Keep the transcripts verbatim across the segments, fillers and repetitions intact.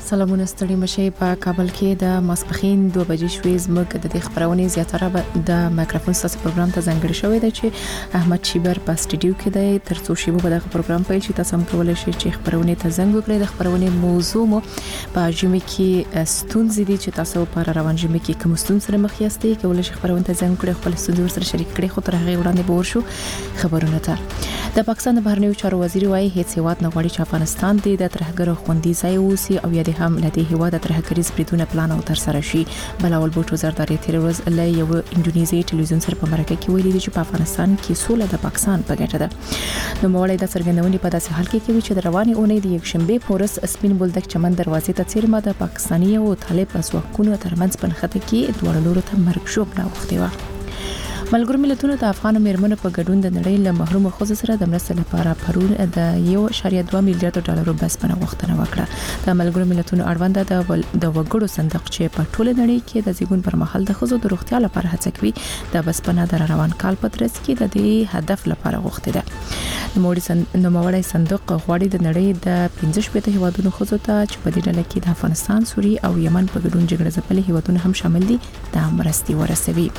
سلامونه ستړي مشي په کابل کې د ماسپخین دوه بجې شوې زموږ د خبرونې زیاتره د مایکروفون ساسي پروګرام ته ځانګړی شوی دی چې احمد شیبر په سټډیو کې دی. ترڅو شیبو به د پروګرام پیل شي تاسو هم کولای شئ چې خبرونه ته زنګ وکړئ. د خبرونې موضوع مو په ژمي کې ستونزې دي چې تاسو په روان ژمي کې کوم ستونزې سره مخ یاستئ کولای شئ خبرونه ته زنګ وکړئ خپل ستونزې ورسره شریک کړئ. خو تر هغه وړاندې به ورشو خبرونه ته. د پاکستان د بهرنیو چارو وزیر وايي هیڅ هیواد نه غواړي چې افغانستان د ترهګرو خوندي ځای اوسي او یا د هم لدی هیواد د ترهګریز بریدونه پلان او تر سره شي. بلاول بوټ وزیرداري تیر ورځ له یو انډونیزي ټلویزیون سره په مرکه کې ویلي چې په افغانستان کې سوله د پاکستان په ګټه ده. نو موړی د څرګندونې په داسې حال کې کوي چې د رواني اونۍ د یک شنبه پورس سپین بولدک چمن دروازې ته چیرمه د پاکستاني او طالب ځواکونو ترمنځ پنخته کې دوه لورو ته مرګ شوب راوخته و. ملګرو ملتونو د افغان مېرمنو په ګډون د نړۍ له محروم ښځو سره د مرستې لپاره پرون د یو اعشاریه دوه میلیارډ ډالرو بسپنه غوښتنه وکړه. د ملګرو ملتونو اړوند د د وګړو صندوق چې په ټوله نړۍ کې د زیږون پر مهال د ښځو د روغتیا لپاره هڅه کوي د بسپنه د روان کال په ترڅ کې د دې هدف لپاره غوښته ده. نوموړي سن نوموړي صندوق غواړي د نړۍ د پنځه شپږ هیوادونو ښځو ته چې په دې ډله کې د افغانستان، سوریه او یمن په ګډون جګړه ځپلي هیوادونه هم شامل دي د مرستې ورسوي.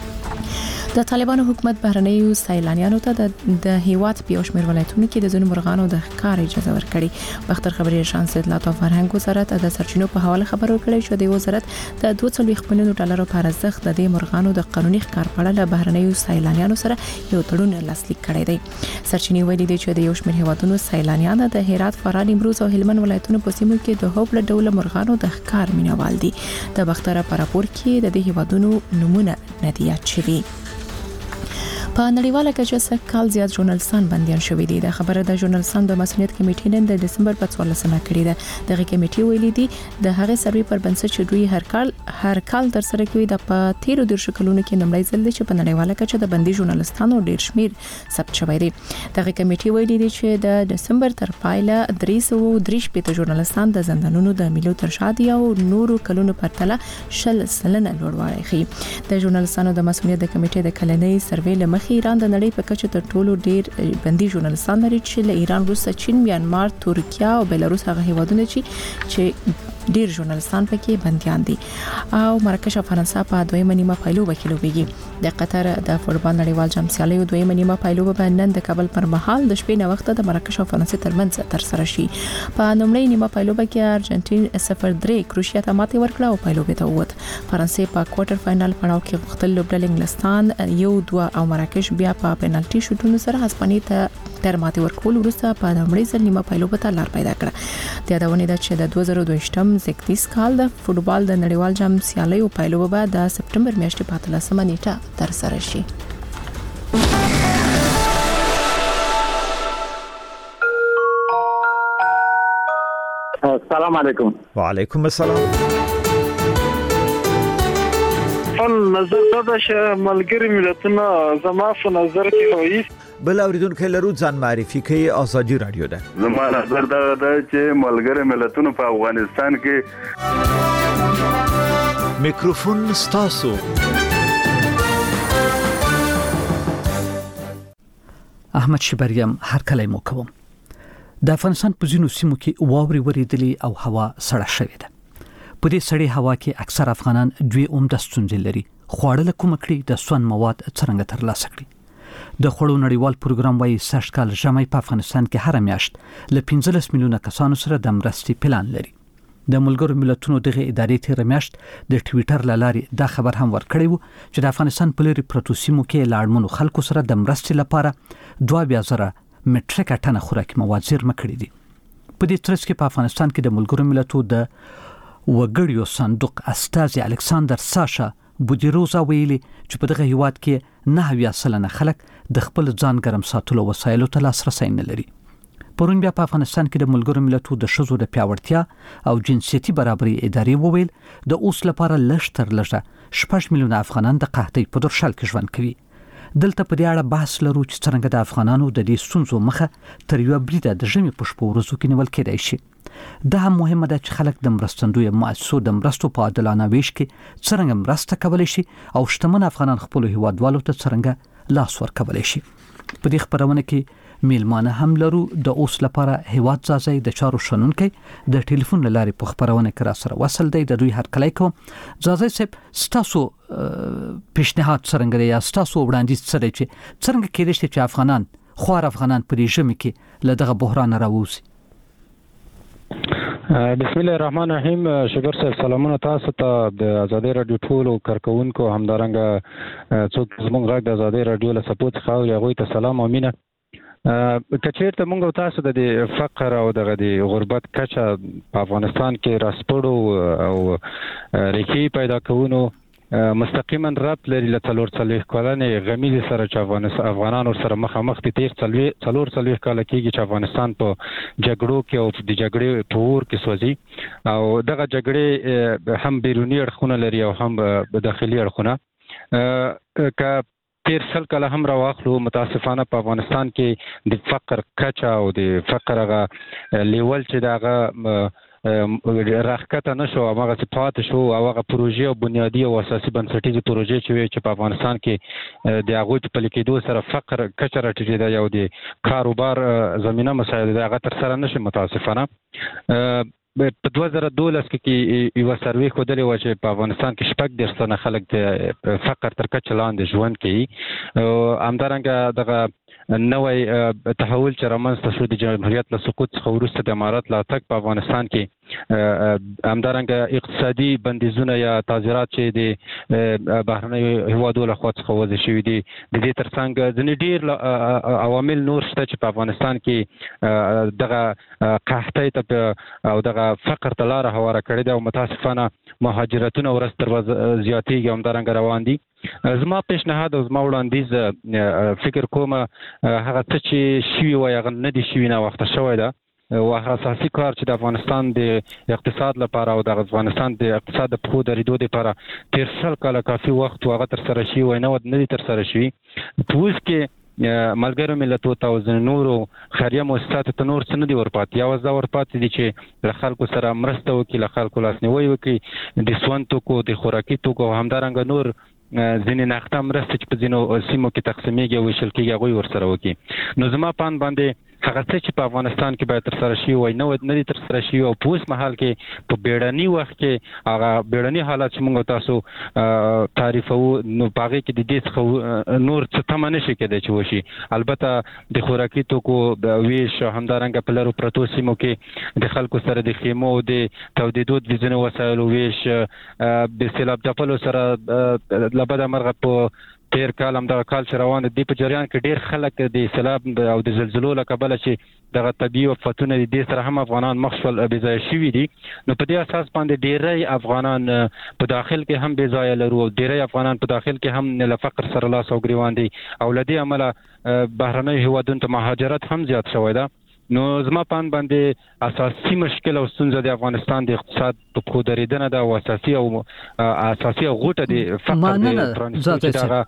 د طالبانو حکومت بهرنیو سیلانیانو ته د هیواد په شمیر ولایتونو کې د ځینو مرغانو د ښکار اجازه ورکړي. بختر خبري شانس اطلاعات او فرهنګ وزارت د سرچینو په حواله خبر ورکړی چې د وزارت د دوه سوه میلیون ډالر په ارزښت د دې مرغانو د قانوني ښکار په اړه له بهرنیو سیلانیانو سره یو تړون لاسلیک کړی دی. سرچینې ویلي دي چې د یو شمیر هیوادونو سیلانیان د هرات، فراه، نیمروز او هلمند ولایتونو په سیمو کې د هوبل ډول مرغانو د ښکار مینوال دي. د بختر په راپور کې د دې هیوادونو نمونه ندیات شوي. په نړیواله کچه سږ کال زیات ژورنالستان بندیان شوي دي. د خبره د ژورنالستان د مسؤلیت کمیټې نن د دسمبر په څوارلسمه کړې ده. دغه کمیټې ویلي دي د هغه سروي پر بنسټ چې دوی هر کال هر کال تر سره کوي د په تیرو د شکلونو کې نمړی ځل دي چې په نړیواله کچه د بندي ژورنالستانو ډیر شمیر ثبت شوی دی. دغه کمیټې ویلي دي چې د دسمبر تر پایله درې سوه درې شپږ ژورنالستان د زندانونو د ملي تر شا دي او نورو کلونو په پرتله شل سلنه لوړوالی ښيي. د ژورنالستانو د مسؤلیت د کمیټې د کلنۍ سروي له ایران د نړۍ په کچه تر ټولو ډیر بندي ژورنالستان لري چې له ایران وروسته چین، میانمار، ترکیه او بلاروس هغه هیوادونه چې چې ډیر ژورنالستان پکې بنديان دي. او مراکش او فرانسه په دویمه نیمه پایلوبه کې لوبېږي. د قطر د فوټبال نړیوال جام سیالیو دویمه نیمه پایلوبه به نن د کابل پر مهال د شپې نه وخت د مراکش او فرانسې ترمنځ تر سره شي. په لومړۍ نیمه پایلوبه کې ارجنټین صفر درې کروشیا ته ماتې ورکړه او پایلوبه ته ووت. فرانسې په کوارټر فائنل پړاو کې غوښتل لوبډل انګلستان یو دوه او مراکش بیا په پنالټي شوټونو سره هسپانیې ته تر ماتې ورکول وروسته په لومړۍ ځل نیمه پایلوبه ته لار پیدا کړه. د یادونه ده چې د دوه زره دوه شتم زیږدیز کال د فوټبال د نړیوال جام سیالیو پایلوبه به د سپټمبر میاشتې په اتلسمه نیټه تر سره شي. السلام علیکم. وعلیکم السلام. فل نظر دا چې ملګری ملتونه زما په نظر کې وایي بل اوریدونکو لرو ځان معرفي کوي. ازادي رادیو ده. زما نظر دا ده چې ملګری ملتونه په افغانستان کې میکروفون ستاسو. احمد شبریم هر کله مو کوم. د افغانستان په ځینو سیمو کې واوري وریدلې او هوا سړه شوې ده. په دې سړې هوا کې اکثر افغانان دوی عمده ستونزې لري. خواړه له کومه کړي د سون مواد څنګه ترلاسه کړي. د خوړو نړیوال پروګرام وايي سږ کال ژمي په افغانستان کې هر میاشت ل پنځلس میلیونه کسانو سره د مرستې پلان لري. د ملګرو ملتونو دغه ادارې تیر میاشت د ټوئیټر لارې دا خبر هم ورکړی و چې د افغانستان په لري پروتو سیمو کې لاړمنو خلکو سره د مرستې لپاره دوه بیا زره مټریک ټنه خوراکي مواد زیرمه کړي دي. په دې ترڅ کې په افغانستان کې د ملګرو ملتونو د وګړیو صندوق استازي الکساندر ساشا بودیروزا ویلي چې په دغه هیواد کې نه اویا سلنه خلک د خپل ځان ګرم ساتلو وسایلو ته لاسرسی نه لري. پرون بیا په افغانستان کې د ملګرو ملتونو د ښځو د پیاوړتیا او جنسیتي برابرۍ ادارې وویل د اوس لپاره لږ تر لږه شپږ میلیونه افغانان د قحطۍ په درشل کې ژوند کوي. دلته په دې اړه بحث لرو چې څنګه د افغانانو د دې ستونزو مخه تر یو بریده د ژمي په شپو ورځو کې نیول کېدای شي. دا هم مهمه ده چې خلک د مرستندوی مؤسسو د مرستو په عادلانه ویش کې څنګه مرسته کولی شي او شتمن افغانان خپل هیوادوالو ته څنګه لاس ورکولی شي. په دې خبرونه کې میلمانه هم لرو د اوس لپاره هیواد ځای د چارو شنونکي د ټلیفون لارې په خبرونه کې را سره وصل دی د دوی هر کله کوم ځای صاحب ستاسو پیشنهاد څنګه دی یا ستاسو وړاندیز څه دی چې څنګه کېدای شي چې افغانان خوار افغانان په دې ژمي کې له دغه بحران راووځي. بسم الله الرحمن الرحیم. شکر صاحب سلامونه تاسو ته د آزادۍ رادیو ټولو کارکونکو همدارنګه څوک زموږ غږ د آزادۍ رادیو له سپورټ څخه او هغوی ته سلام او مینه. کچېرته موږ تاسو د فقر او دغه د غربت کچه په افغانستان کې راسپړو او ریښې پیدا کوونو مستقیما ربط لري له څلور څلوېښت کلنې غمیزې سره چې افغانان ورسره مخامخ دي. تېر څلور څلوېښت کاله کېږي چې افغانستان په جګړو کې او د جګړې په اور کې سوځي او دغه جګړې هم بیروني اړخونه لري او هم داخلي اړخونه. که تېر سل کاله هم راواخلو متاسفانه په افغانستان کې د فقر کچه او د فقر هغه لیول چې د هغه راښکته نه شو هغه پاتې شو او هغه پروژې او بنیادي او اساسي بنسټیزې پروژې چې وي چې په افغانستان کې د هغوی په پلي کېدو سره فقر کچه راټیټېده یا د کاروبار زمینه مسایل د هغه ترسره نه شي متاسفانه. په دوه زره دولس کې یوه سروې ښودلې وه چې په افغانستان کې شپږ دېرش تنه خلک د فقر تر کچه لاندې ژوند کوي. همدارنګه دغه نوی تحول چې رامنځته شو د جمهوریت له سقوط څخه وروسته د امارات له تګ په افغانستان کې همدارنګه اقتصادي بندیزونه یا تعزیرات چې د بهرنیو هیوادو له خوا څخه وضع شوي دي د دې ترڅنګ ځینې ډېر عوامل نور شته چې په افغانستان کې دغه قحطۍ ته او دغه فقر ته لاره هواره کړې ده او متاسفانه مهاجرتونه ورځ تر ورځ زیاتېږي همدارنګه روان دي. زما پیشنهاد او زما وړاندیز فکر کوم هغه څه چې شوي وای هغه نه دي شوي ناوخته شوی ده او هغه اساسي کار چې د افغانستان د اقتصاد لپاره او د افغانستان د اقتصاد د پښو درېدو لپاره تېر سل کاله کافي وخت و هغه ترسره شوي وای نه دي ترسره شوي. په اوس کې ملګرو ملتونو ته او ځینو نورو خیریه مؤسساتو ته نور څه نه دي ورپاتې. یوازې دا ورپاتې دي چې له خلکو سره مرسته وکړي، له خلکو لاسنیوی وکړي، د سون توکو د خوراکي توکو او همدارنګه نور ځینې نقده مرسته چې په ځینو سیمو کې تقسیمیږي او ویشل کېږي هغوی ورسره وکړي. نو زما په اند باندې هغه څه چې په افغانستان کې باید ترسره شوي وای نه دي ترسره شوي او په اوس مهال کې په بیړني وخت کې هغه بیړني حالات چې موږ تاسو تعریفوو نو په هغې کې د دې څخه نور څه تمه نه شي کېدای چې وشي. البته د خوراکي توکو د ویش همدارنګه په لرو پرتو سیمو کې د خلکو سره د خیمو د تودېدو د ځینو وسایلو ویش د سیلاب ځپلو سره له بده مرغه په تېر کال همدغه کال چې روان دی په جریان کې ډېر خلک د سیلاب او د زلزلو له کبله چې دغه طبیعي وفتونه دي دې سره هم افغانان مخ شول بې ځایه شوي دي. نو په دې اساس باندې ډېری افغانان په داخل کې هم بې ځایه لرو او ډېری افغانان په داخل کې هم له فقر سره لاس او ګریوان دي او له دې امله بهرنیو هیوادونو ته مهاجرت هم زیات شوی ده. نو زما په اند باندې اساسي مشکل او ستونزه د افغانستان د اقتصاد په پښو درېدنه ده او اساسي او اساسي غوټه د فقر د پرانیستو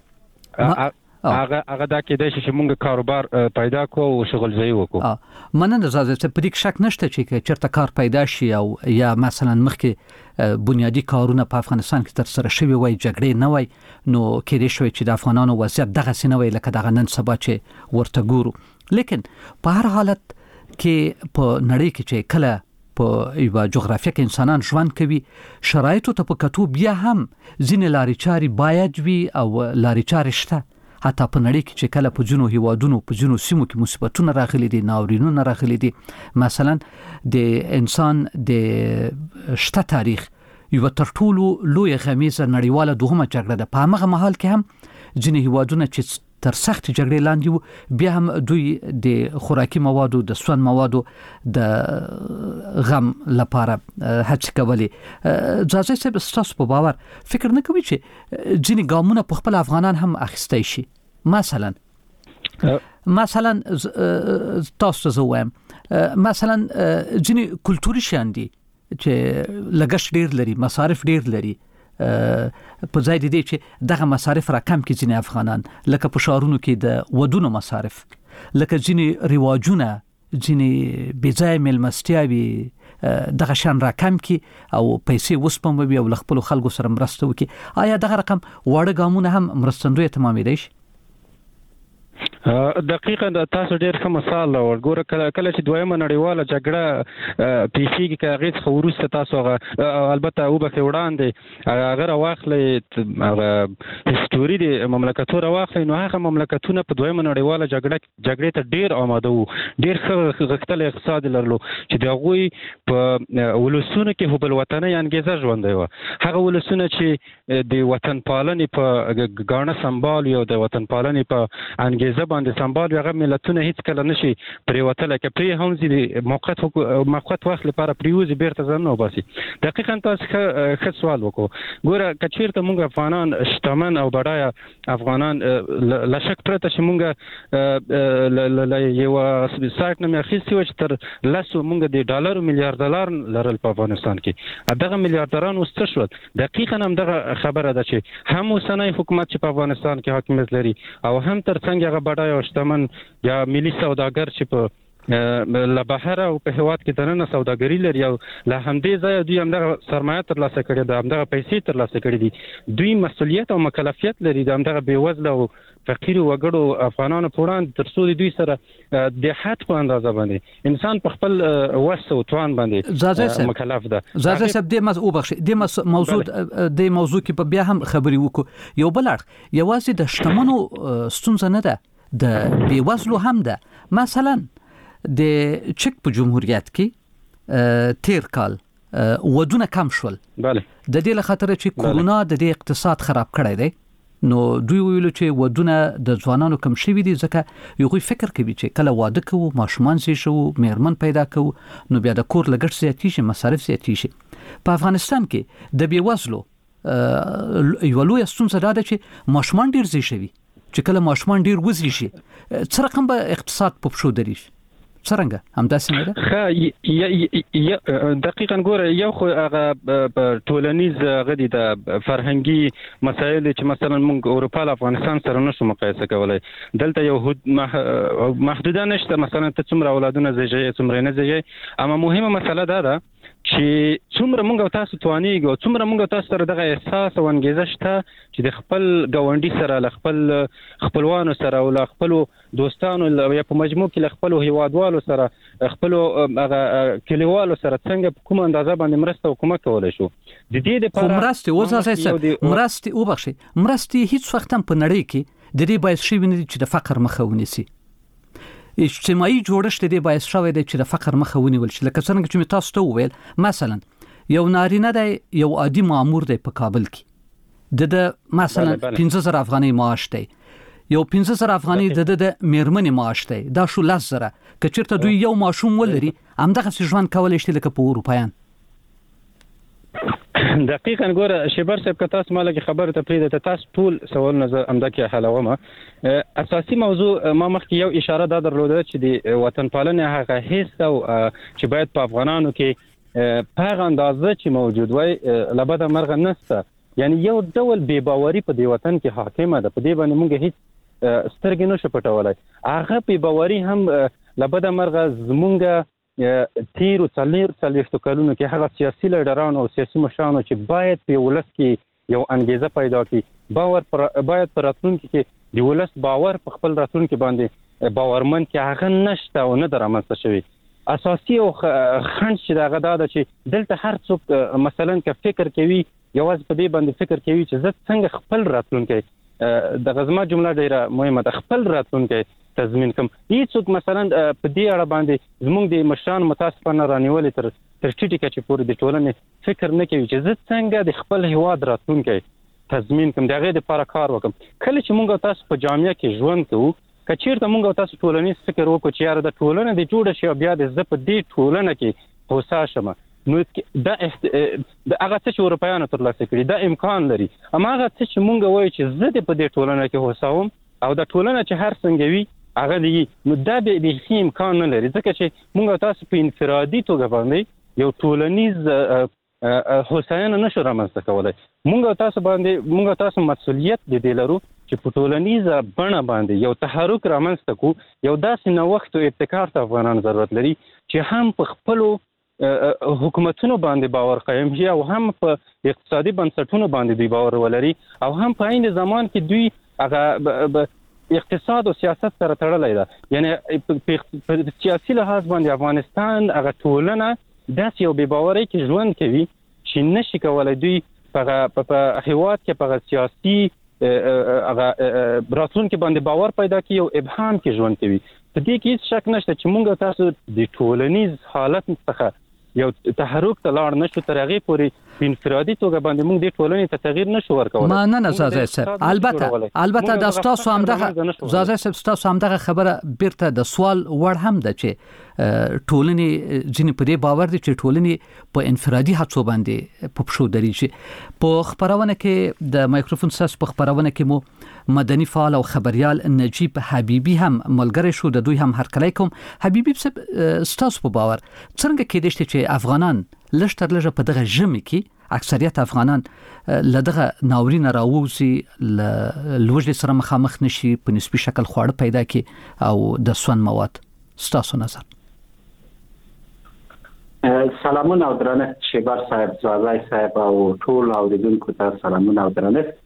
هغه هغه دا کېدای شي چې موږ کاروبار پیدا کوو او شغل ځای وکړو. مننه زازه چې په دې شک نشته چې چېرته کار پیدا شي او یا مثلا مخکې بنیادی کارونه په افغانستان کې تر سره شوي وای جګړې نه وای نو کېدای شوی چې د افغانانو وضعیت دغسې نه وای لکه دغه نن سبا چې ورته ګورو. لیکن په هر حالت کې په نړۍ کې چې کله په یوه جغرافیه کې انسانان ژوند کوي شرایطو ته په کتو بیا هم ځینې لارې چارې باید وي او لارې چارې شته. حتی په نړۍ کې چې کله په ځینو هیوادونو په ځینو سیمو کې مصیبتونه راغلي دي ناورینونه راغلي دي مثلا د انسان د شته تاریخ یوه تر ټولو لویه غمیزه نړیواله دوهمه جګړه ده. په همغه مهال کې هم ځینې هیوادونه چې تر سخت جګړې لاندې وو بیا هم دوی د خوراکي موادو د سون موادو د غم لپاره هڅې کولې. ځاځی صاحب ستاسو په باور فکر نه کوي چې ځینې ګامونه په خپل افغانان هم اخیستی شي؟ مثلا مثلا تاسو زه وایم مثلا ځینې کلتوري شیان دي چې لګښت ډېر لري مصارف ډېر لري په ځای د دې چې دغه مصارف را کم کړي ځینې افغانان لکه په ښارونو کې د ودونو مصارف لکه ځینې رواجونه ځینې بې ځایه میلمستیاوې دغه شان را کم کړي او پیسې وسپموي او له خپلو خلکو سره مرسته وکړي. آیا دغه رقم واړه ګامونه هم مرستندویه تمامېدی شي؟ دقیقاً تاسو ډیر ښه مثال ورګوره کله کله چې دویمه نړیواله جګړه پیښیږي که هغې څخه وروسته تاسو هغه البته وبخښئ وړاندې هغه راواخلئ هغه هسټوري د مملکتو راواخلئ نو هغه مملکتونه په دویمه نړیواله جګړه جګړې ته ډیر آماده وو ډیر ښه غښتلی اقتصاد لرلو چې د هغوی په ولسونو کې حب الوطنۍ انګیزه ژوندی وه هغه ولسونه چې د وطن پالنې په ګاڼه سمبال وي او د وطن پالنې په انګیزه باندې سمبال وي هغه ملتونه هیڅ کله نشي پرېوتلی که پرې هم ځي د موقت موقت وخت لپاره پرېوځي بیرته ځانونه وباسي دقیقا تاسو ښه سوال وکړو ګوره که چېرته موږ افغانان شتمن او بډایه افغانان له شک پرته چې موږ له یوه سایټ نه مې اخیستي وه چې تر لسو موږ د ډالرو میلیارډ ډالر لرل په افغانستان کې دغه میلیارډران اوس څه شول دقیقا هم دغه خبره ده چې هم اوسنی حکومت چې په افغانستان کې حاکمیت لري او هم ترڅنګ هغه بډای او شتمن یا ملي سوداګر چې په له بهر او په هیواد کې دننه سوداګري لري او له همدې ځایه دوی همدغه سرمایه ترلاسه کړې ده همدغه پیسې ترلاسه کړې دي دوی مسؤلیت او مکلفیت لري د همدغه بېوزله او فقیرو وګړو افغانانو په وړاندې تر څو د دوی سره د حد په اندازه باندې انسان په خپل وس او توان باندې مکلف ده زازه صاحب د مز او بخش د موضوع د موضوع کې په بیا هم خبري وکړو یو بل اړخ یوازې د شتمنو ستونزه نه ده د بېوزلو هم ده مثلا د چک په جمهوریت کې تیر کال ودونه کم شول بله د دې له خاطر چې کورونا د دې اقتصاد خراب کړی دی نو دوی ویلو چې ودونه د ځوانانو کم شوي دي ځکه یو فکر کوي چې کله واده کوو ماشومان زی شو میرمن پیدا کوو نو بیا د کور لګښت زیاتی شي مصارف زیاتی شي په افغانستان کې د بیوزلو یو لوی ستونزه ده چې ماشومان ډیر زی شوي چې کله ماشومان ډیر وزي شي څه رقم به اقتصاد په پښو دري څنګه هم داسې نه ده دقیقاً ګوره یو خو هغه ټولنیز غدي د فرهنګي مسایل چې مثلا موږ اروپا له افغانستان سره نشو مقایسه کولای دلته یو محدوده نشته مثلا ته څومره اولادونه زیږي څومره نه زیږي اما مهمه مسله دا ده چې څومره موږ تاسو توانیږو څومره موږ تاسو سره دغه احساس او انګیزه شته چې د خپل ګاونډي سره له خپل خپلوانو سره او له خپل دوستانو یا په مجموع کې له خپل هیوادوالو سره خپل هغه کلیوالو سره څنګه په کوم اندازه باندې مرسته او کومک کولای شو د دې لپاره مرسته وځه مرسته وبخشي مرسته هیڅ وخت هم په نړۍ کې د دې باعث شي چې د فقر مخه ونیسي اجتماعي جوړښت دی باعث شوی دی چې د فقر مخه ونیول شي لکه څنګه چې تاسو ته وویل مثلا یو نارینه دی یو عادي مامور دی په کابل کې د مثلا پنځه زره افغاني معاش دی یو پنځه زره افغاني د د میرمنې معاش دی دا شو لس زره که چیرته دوی یو ماشوم ولري همدغه څه ژوند کولای شي لکه په اروپایان دقیقاً ګوره شیبر صاحب که تاسو مالګه خبره ته پریده تاسو ټول سوالونه زه همدا کې حلوم اساسي موضوع ما مخکې یو اشاره دا درلوده چې د وطن پالنې هغه هیڅ او چې باید په افغانانو کې په هغه اندازه چې موجود وای لبده مرغه نسته یعنی یو ډول بې باوري په دې وطن کې حاکمه ده په دې باندې موږ هیڅ سترګې نشو پټولای هغه بې باوري هم لبده مرغه زمونږ تیرو څلور څلوېښتو کلونو کې هغه سیاسي لیډرانو او سیاسي مشرانو چې باید په ولس کې یو انګیزه پیدا کړي باور پر باید پر راتلونکي کې د ولس باور په خپل راتلونکي باندې باورمن کې هغه نشته او نه درامسته شوی اساسي او خنډ چې دغه دا ده چې دلته هر څوک مثلا که فکر کوي یوازې په دې باندې فکر کوي چې زه څنګه خپل راتلونکي د غزما جمله ډیره مهمه ده خپل راتلونکي تضمین کوم هیڅوک مثلا په دې اړه باندې زموږ د مشران متاسفانه رانیولې تر تر ټیټه کچې پورې د ټولنې فکر نه کوي چې زه څنګه د خپل هیواد راتلونکي تضمین کوم د هغې دپاره کار وکړم کله چې موږ تاسو په جامعه کې ژوند کوو که چېرته موږ تاسو ټولنیز فکر وکړو چې یاره د ټولنه د جوړه شي او بیا د زه په دې ټولنه کې هوسا شم نو دا د هغه څه چې اروپایانو ترلاسه کړي دا امکان لري اما هغه څه چې موږ وایو چې زه د په دې ټولنه کې هوسا وم او د ټولنه چې هر څنګه وي هغه دی نو دا به بیخي امکان نه لري ځکه چې موږ تاسو په انفرادي توګه باندې یو ټولنیز هوساینه نشو رامنځته کولای موږ تاسو باندې موږ تاسو مسؤلیت د دې لرو چې په ټولنیزه بڼه باندې یو تحرک رامنځته کو یو داسې نوښت او ابتکار ته افغانان ضرورت لري چې هم په خپلو حکومتونو باندې باور قایم شي او هم په اقتصادي بنسټونو باندې دوی باور ولري او هم په عین زمان کې دوی هغه اقتصاد او سیاست سره تړلې ده. یعنی په سیاسي لحاظ باندې افغانستان هغه ټولنه داسې یو بې باورۍ کې ژوند کوي چې نشي کولای دوی په هیواد کې په سیاسي هغه راتلونکي باندې باور پیدا کړي او ابهام کې ژوند کوي. په دې کې هیڅ شک نشته چې موږ تاسو د ټولنیز حالت څخه یو تحرک ته لاړ نشو تر هغه پورې په انفرادي توګه باندې موږ د ټولنې ته تغییر نشو ورکولای. ما نه نه زازه صاحب البته البته د تاسو همدغه زازه صاحب تاسو همدغه خبره بیرته د سوال وړ هم ده چې ټولنې ځینې په دې باور دي چې ټولنې په انفرادي هڅو باندې په پښو درېږي. په خبرونه کې د مایکروفون ساس په خبرونه کې مو مدني فعال او خبريال نجیب حبیبی هم ملګری شو. د دوی هم هرکلی کوم. حبیبی تاسو په باور څنګه کېدای شي چې افغانان لشتر لږه په دغه ژمي کې اکثریت افغانان لدغه ناورین راووزي لوجل سره مخامخ نشي په نسبی شکل خواړه پیدا کی او د سون مواد. ستاسو نظر؟ سلامونه او درنښت شیبر صاحب، زوالای صاحب او ټول اوریدونکو ته سلامونه او درنښت.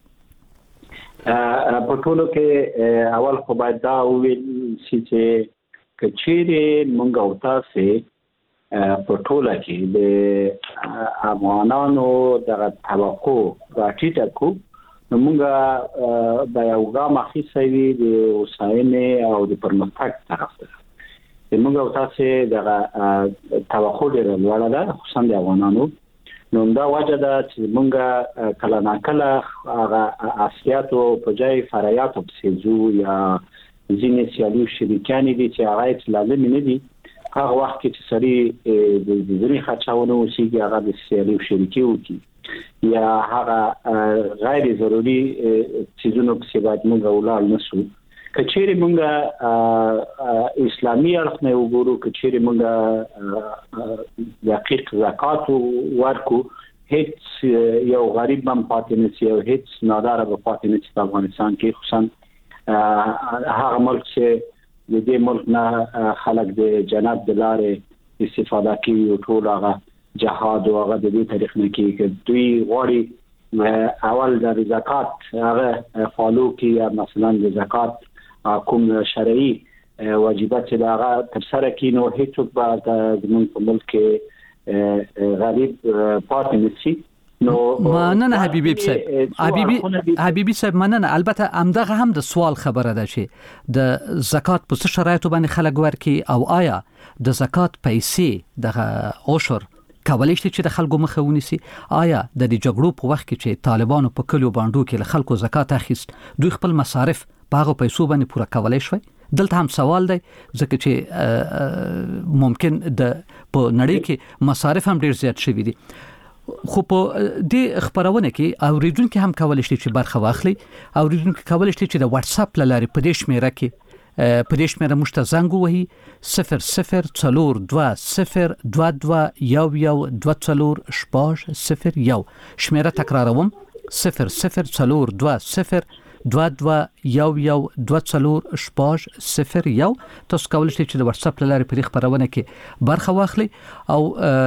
په ټولو کې اول خو باید دا وویل شي چې کچېره مونږ او تاسو په ټوله کې د افغانانو د توقع راټیټه کو نو مونږ د یو ګام اخیستوي د اوساینې او د پرمختګ طرف ته. د مونږ او تاسو د توقع ډېره لوړه ده خصوصا د افغانانو. نو دا وجه ده چې مونږ کله ناکله هغه اصلیاتو په ځای فرایاتو پسې ځو یا ځینې سیالي شریکان دي چې هغه لازم نه دي. هغه وخت کې چې سړي د ځینې خرچاونه وشيږي هغه د سیالي شریکي وکړي یا هغه غیر ضروري چیزونو په سبب موږ ولال نشو. کچېره موږ اسلامي اړخ نه وګورو، کچېره موږ دقیق زکات ورکو، هیڅ یو غریب هم پاتې نشي او هیڅ نادار به پاتې نشي په افغانستان کې. خصوصا هغه ملک چې د دې ملک نه خلک د جنت د لارې استفاده کوي او ټول هغه جهاد او هغه د دې طریق نه کوي چې دوی غواړي اول د زکات هغه فالو کوي یا مثلا د زکات کوم شرعي واجبات چې هغه تر سره کوي نو هیڅوک به زموږ په ملک کې غریب پاتې نشي. نو مننه حبیبی صاحب. حبیبی حبیبی صاحب مننه. البته همدغه هم د سوال خبره ده چې د زکات په څه شرایطو باندې خلک ورکي او آیا د زکات پیسې د عشر کولای شي چې د خلکو مخه ونیسي؟ آیا د دې جګړو په وخت کې چې طالبانو په کلیو باندې کې له خلکو زکات اخیست دوی خپل مصارف په هغه پیسو باندې پوره کولای شوی؟ دلته هم سوال دی ځکه چې ممکن د په نړۍ کې مصارف هم ډیر زیات شوي دي. خو په دې خبرونه کې اوریدونکو هم کولای شي چې برخه واخلي. اوریدونکو کولای شي چې د واتس اپ لارې په دې شمیره کې په دې شمیره مشته زنګ وهي صفر صفر څلور دوه صفر دوه دوه یو یو دوه څلور شپږ صفر یو. شمیره تکراروم صفر صفر څلور دوه صفر دوه دوه یو یو دوه څلور شپږ صفر یو. تاسو کولای شئ چې د واتس اپ لارې په خبرونه کې برخه واخلئ او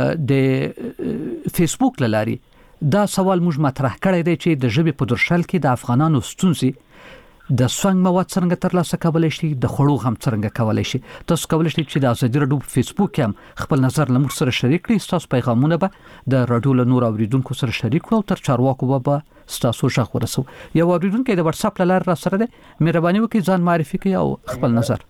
د فیسبوک لارې دا سوال موږ مطرح کړی دی چې د ژبې په درشل کې د افغانانو ستونزې د سونګ مواد څنګه ترلاسه کولای شي، د خړو هم څنګه کولای شي. تاسو کولای شئ چې د ازادي رادیو په فیسبوک کې هم خپل نظر لمر سره شریک کړئ. تاسو پیغامونه به د رادیو له نور اوریدونکو سره شریک کړئ او تر چارواکو به تاسو ښه ورسو. یو اوریدونکو د واتس اپ لاره را سره ده، مهرباني وکړئ ځان معرفي کړئ او خپل نظر.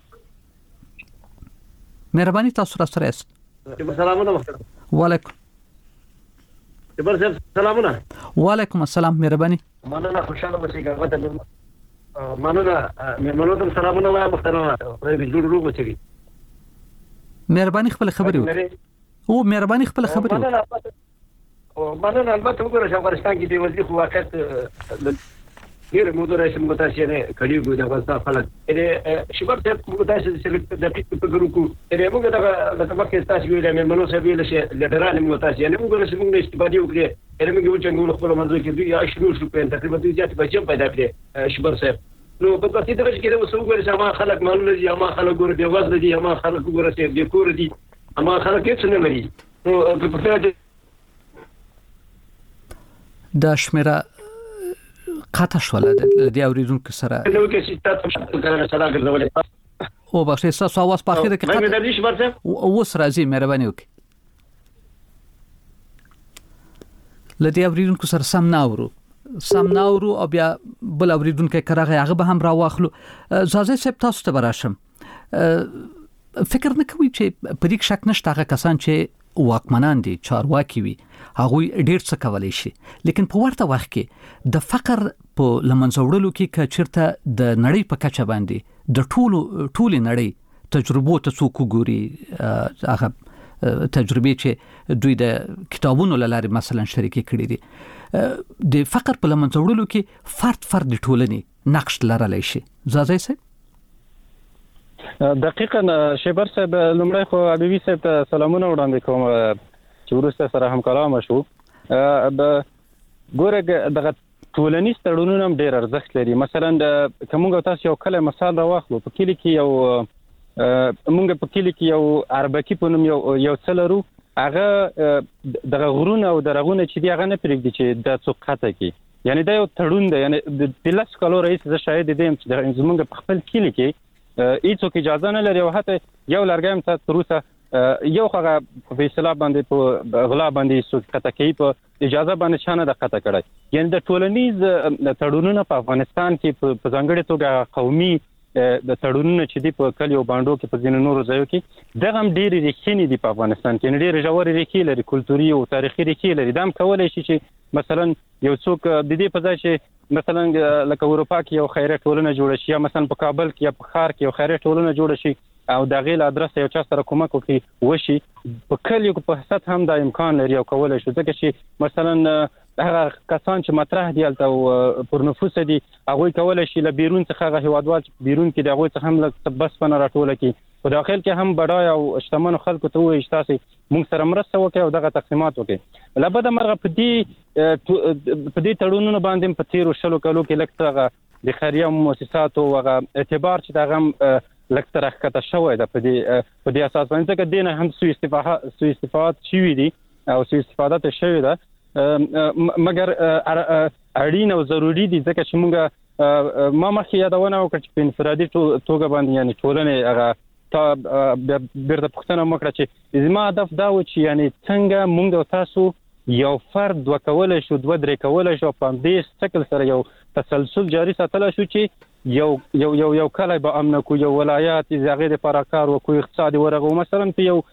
مهرباني تاسو را سره است. سلامونه محترم. وعلیکم جبر سلامونه. وعلیکم السلام. مهرباني. مننه، خوشاله اوسئ. ګټه مننه. مېلمنو ته سلامونه وایم محترمه. خدای دې جوړ روغ وچوي. مهرباني خپل خبرې وکړئ. او مهرباني خپل خبرې وکړئ. او مننه. البته وګورئ چې افغانستان کې د وضعیت واقعیت ډېر موضوع راځي موږ تاسو نه کړیو د افغانستان خلک دې شبر ته موږ تاسو چې د ټیک په ګروپ کې موږ دا د تمکه تاسو ویل مېلمنو سره ویل چې لډران موږ تاسو نه موږ له موږ استفاده وکړي. اره موږ یو څنګه خپل منځ کې دوی عشرين شو په تقریبا دوی ځات په چم پیدا کړي شبر صاحب. نو په دې درجه کې د وسو ګورې چې ما خلک مالونه دي، ما خلک ګور دی وځل دي، ما خلک ګور چې د کور دي، ما خلک هیڅ نه لري. نو په دې د شمیره قطع شول د دې اوریدونکو سره نو کې چې تاسو څنګه سره ګرځولې او بخښه تاسو आवाज په اخر کې قطع مې د دې شپه اوس راځي مهرباني وکړئ لدی اوریدونکو سره سم ناورو سم ناورو او بیا بل اوریدونکو کرغه هغه به هم راواخلو زازه سپ تاسو ته براشم فکر نه کوي چې په دې شک نشته هغه کسان چې واکمنان دي چارواکي وي هغه ډیر څه کولای شي لیکن په ورته وخت کې د فقر په لمنځوړلو کې کچرته د نړۍ په کچه باندې د ټولو ټولې نړۍ تجربو ته څوک ګوري هغه تجربې چې دوی د کتابونو لاره مثلا شریکي کړي دي د فقر په لمنځوړلو کې فرد فرد ټولنې نقش لرلی شي زازای سه دقیقاً شیبر صاحب لمړی خو حبیبي صاحب ته سلامونه وړاندې کوم چې وروسته سره هم کلام شو ګوره دغه ټولنیز تړونونه هم ډېر ارزښت لري مثلا کومه تاسو یو کله مثال راوخلو په کلی کې یو مونږ په کلی کې یو اربکی په نوم یو یو څلرو هغه دغه غرونه او درغونه چې دی هغه نه پرېږدي چې د څوک خطه کې یعنی دا یو تړون دی یعنی د لاس کالو رئیس زه شاهد دیم چې زمونږ په خپل کلی کې هیڅوک اجازه نه لري او حتی یو لرګی هم تاسو روسه یو هغه په اصطلاح باندې په غلا باندې څوک خطه کوي په اجازه باندې چانه د خطه کړی یعنی د ټولنیز تړونونه په افغانستان کې په ځانګړي توګه قومي د تړونونو چې دی په کلیو باندې کې په ځینو نورو ځایو کې دغه هم ډېری ریښې دي په افغانستان کې ډېری ژورې ریښې لري کلتوري او تاریخي ریښې لري دا هم کولای شي چې مثلا یو څوک د دې په ځای چې مثلا لکه اروپا کې یو خیریه ټولنه جوړه شي یا مثلا په کابل کې یا په ښار کې یو خیریه ټولنه جوړه شي او د غیل ادرس یو چا سره کومک وکړي وشي په کلیو په حساب هم دا امکان لري او کولای شي ځکه چې مثلا هغه کسان چې مطرح دي البته پر نفوس دي هغه کولای شي له بیرون څخه هغه هوادوال بیرون کې دغه څخه هم له بس پنه راټول کی په داخل کې هم بډای او شتمن خلکو ته وایي تاسو موږ سره مرسته وکړو او دغه تقسیمات وکړي لبد مرغه په دې په دې تړونونو باندې په تیرو شلو کلو کې لکه د خیریه مؤسساتو او اعتبار چې دغه لکه راکته شوې ده په دې په دې اساس باندې چې دینه هم سوء استفاده سوء استفاده شوې دي او سوء استفاده شوې ده مګر اړین او ضروری دي ځکه چې موږ ما مخکې یادونه وکړه چې په انفرادي توګه باندې یعنی ټولنه هغه تا بیرته پوښتنه وکړه چې زما هدف دا و چې یعنی څنګه موږ تاسو یو فرد وکولای شو دوه درې کولای شو په دې شکل سره یو تسلسل جاری ساتل شو چې یو یو یو یو کله به امن کو یو ولایت زغې د پراکار او کو اقتصادي ورغه مثلا په یو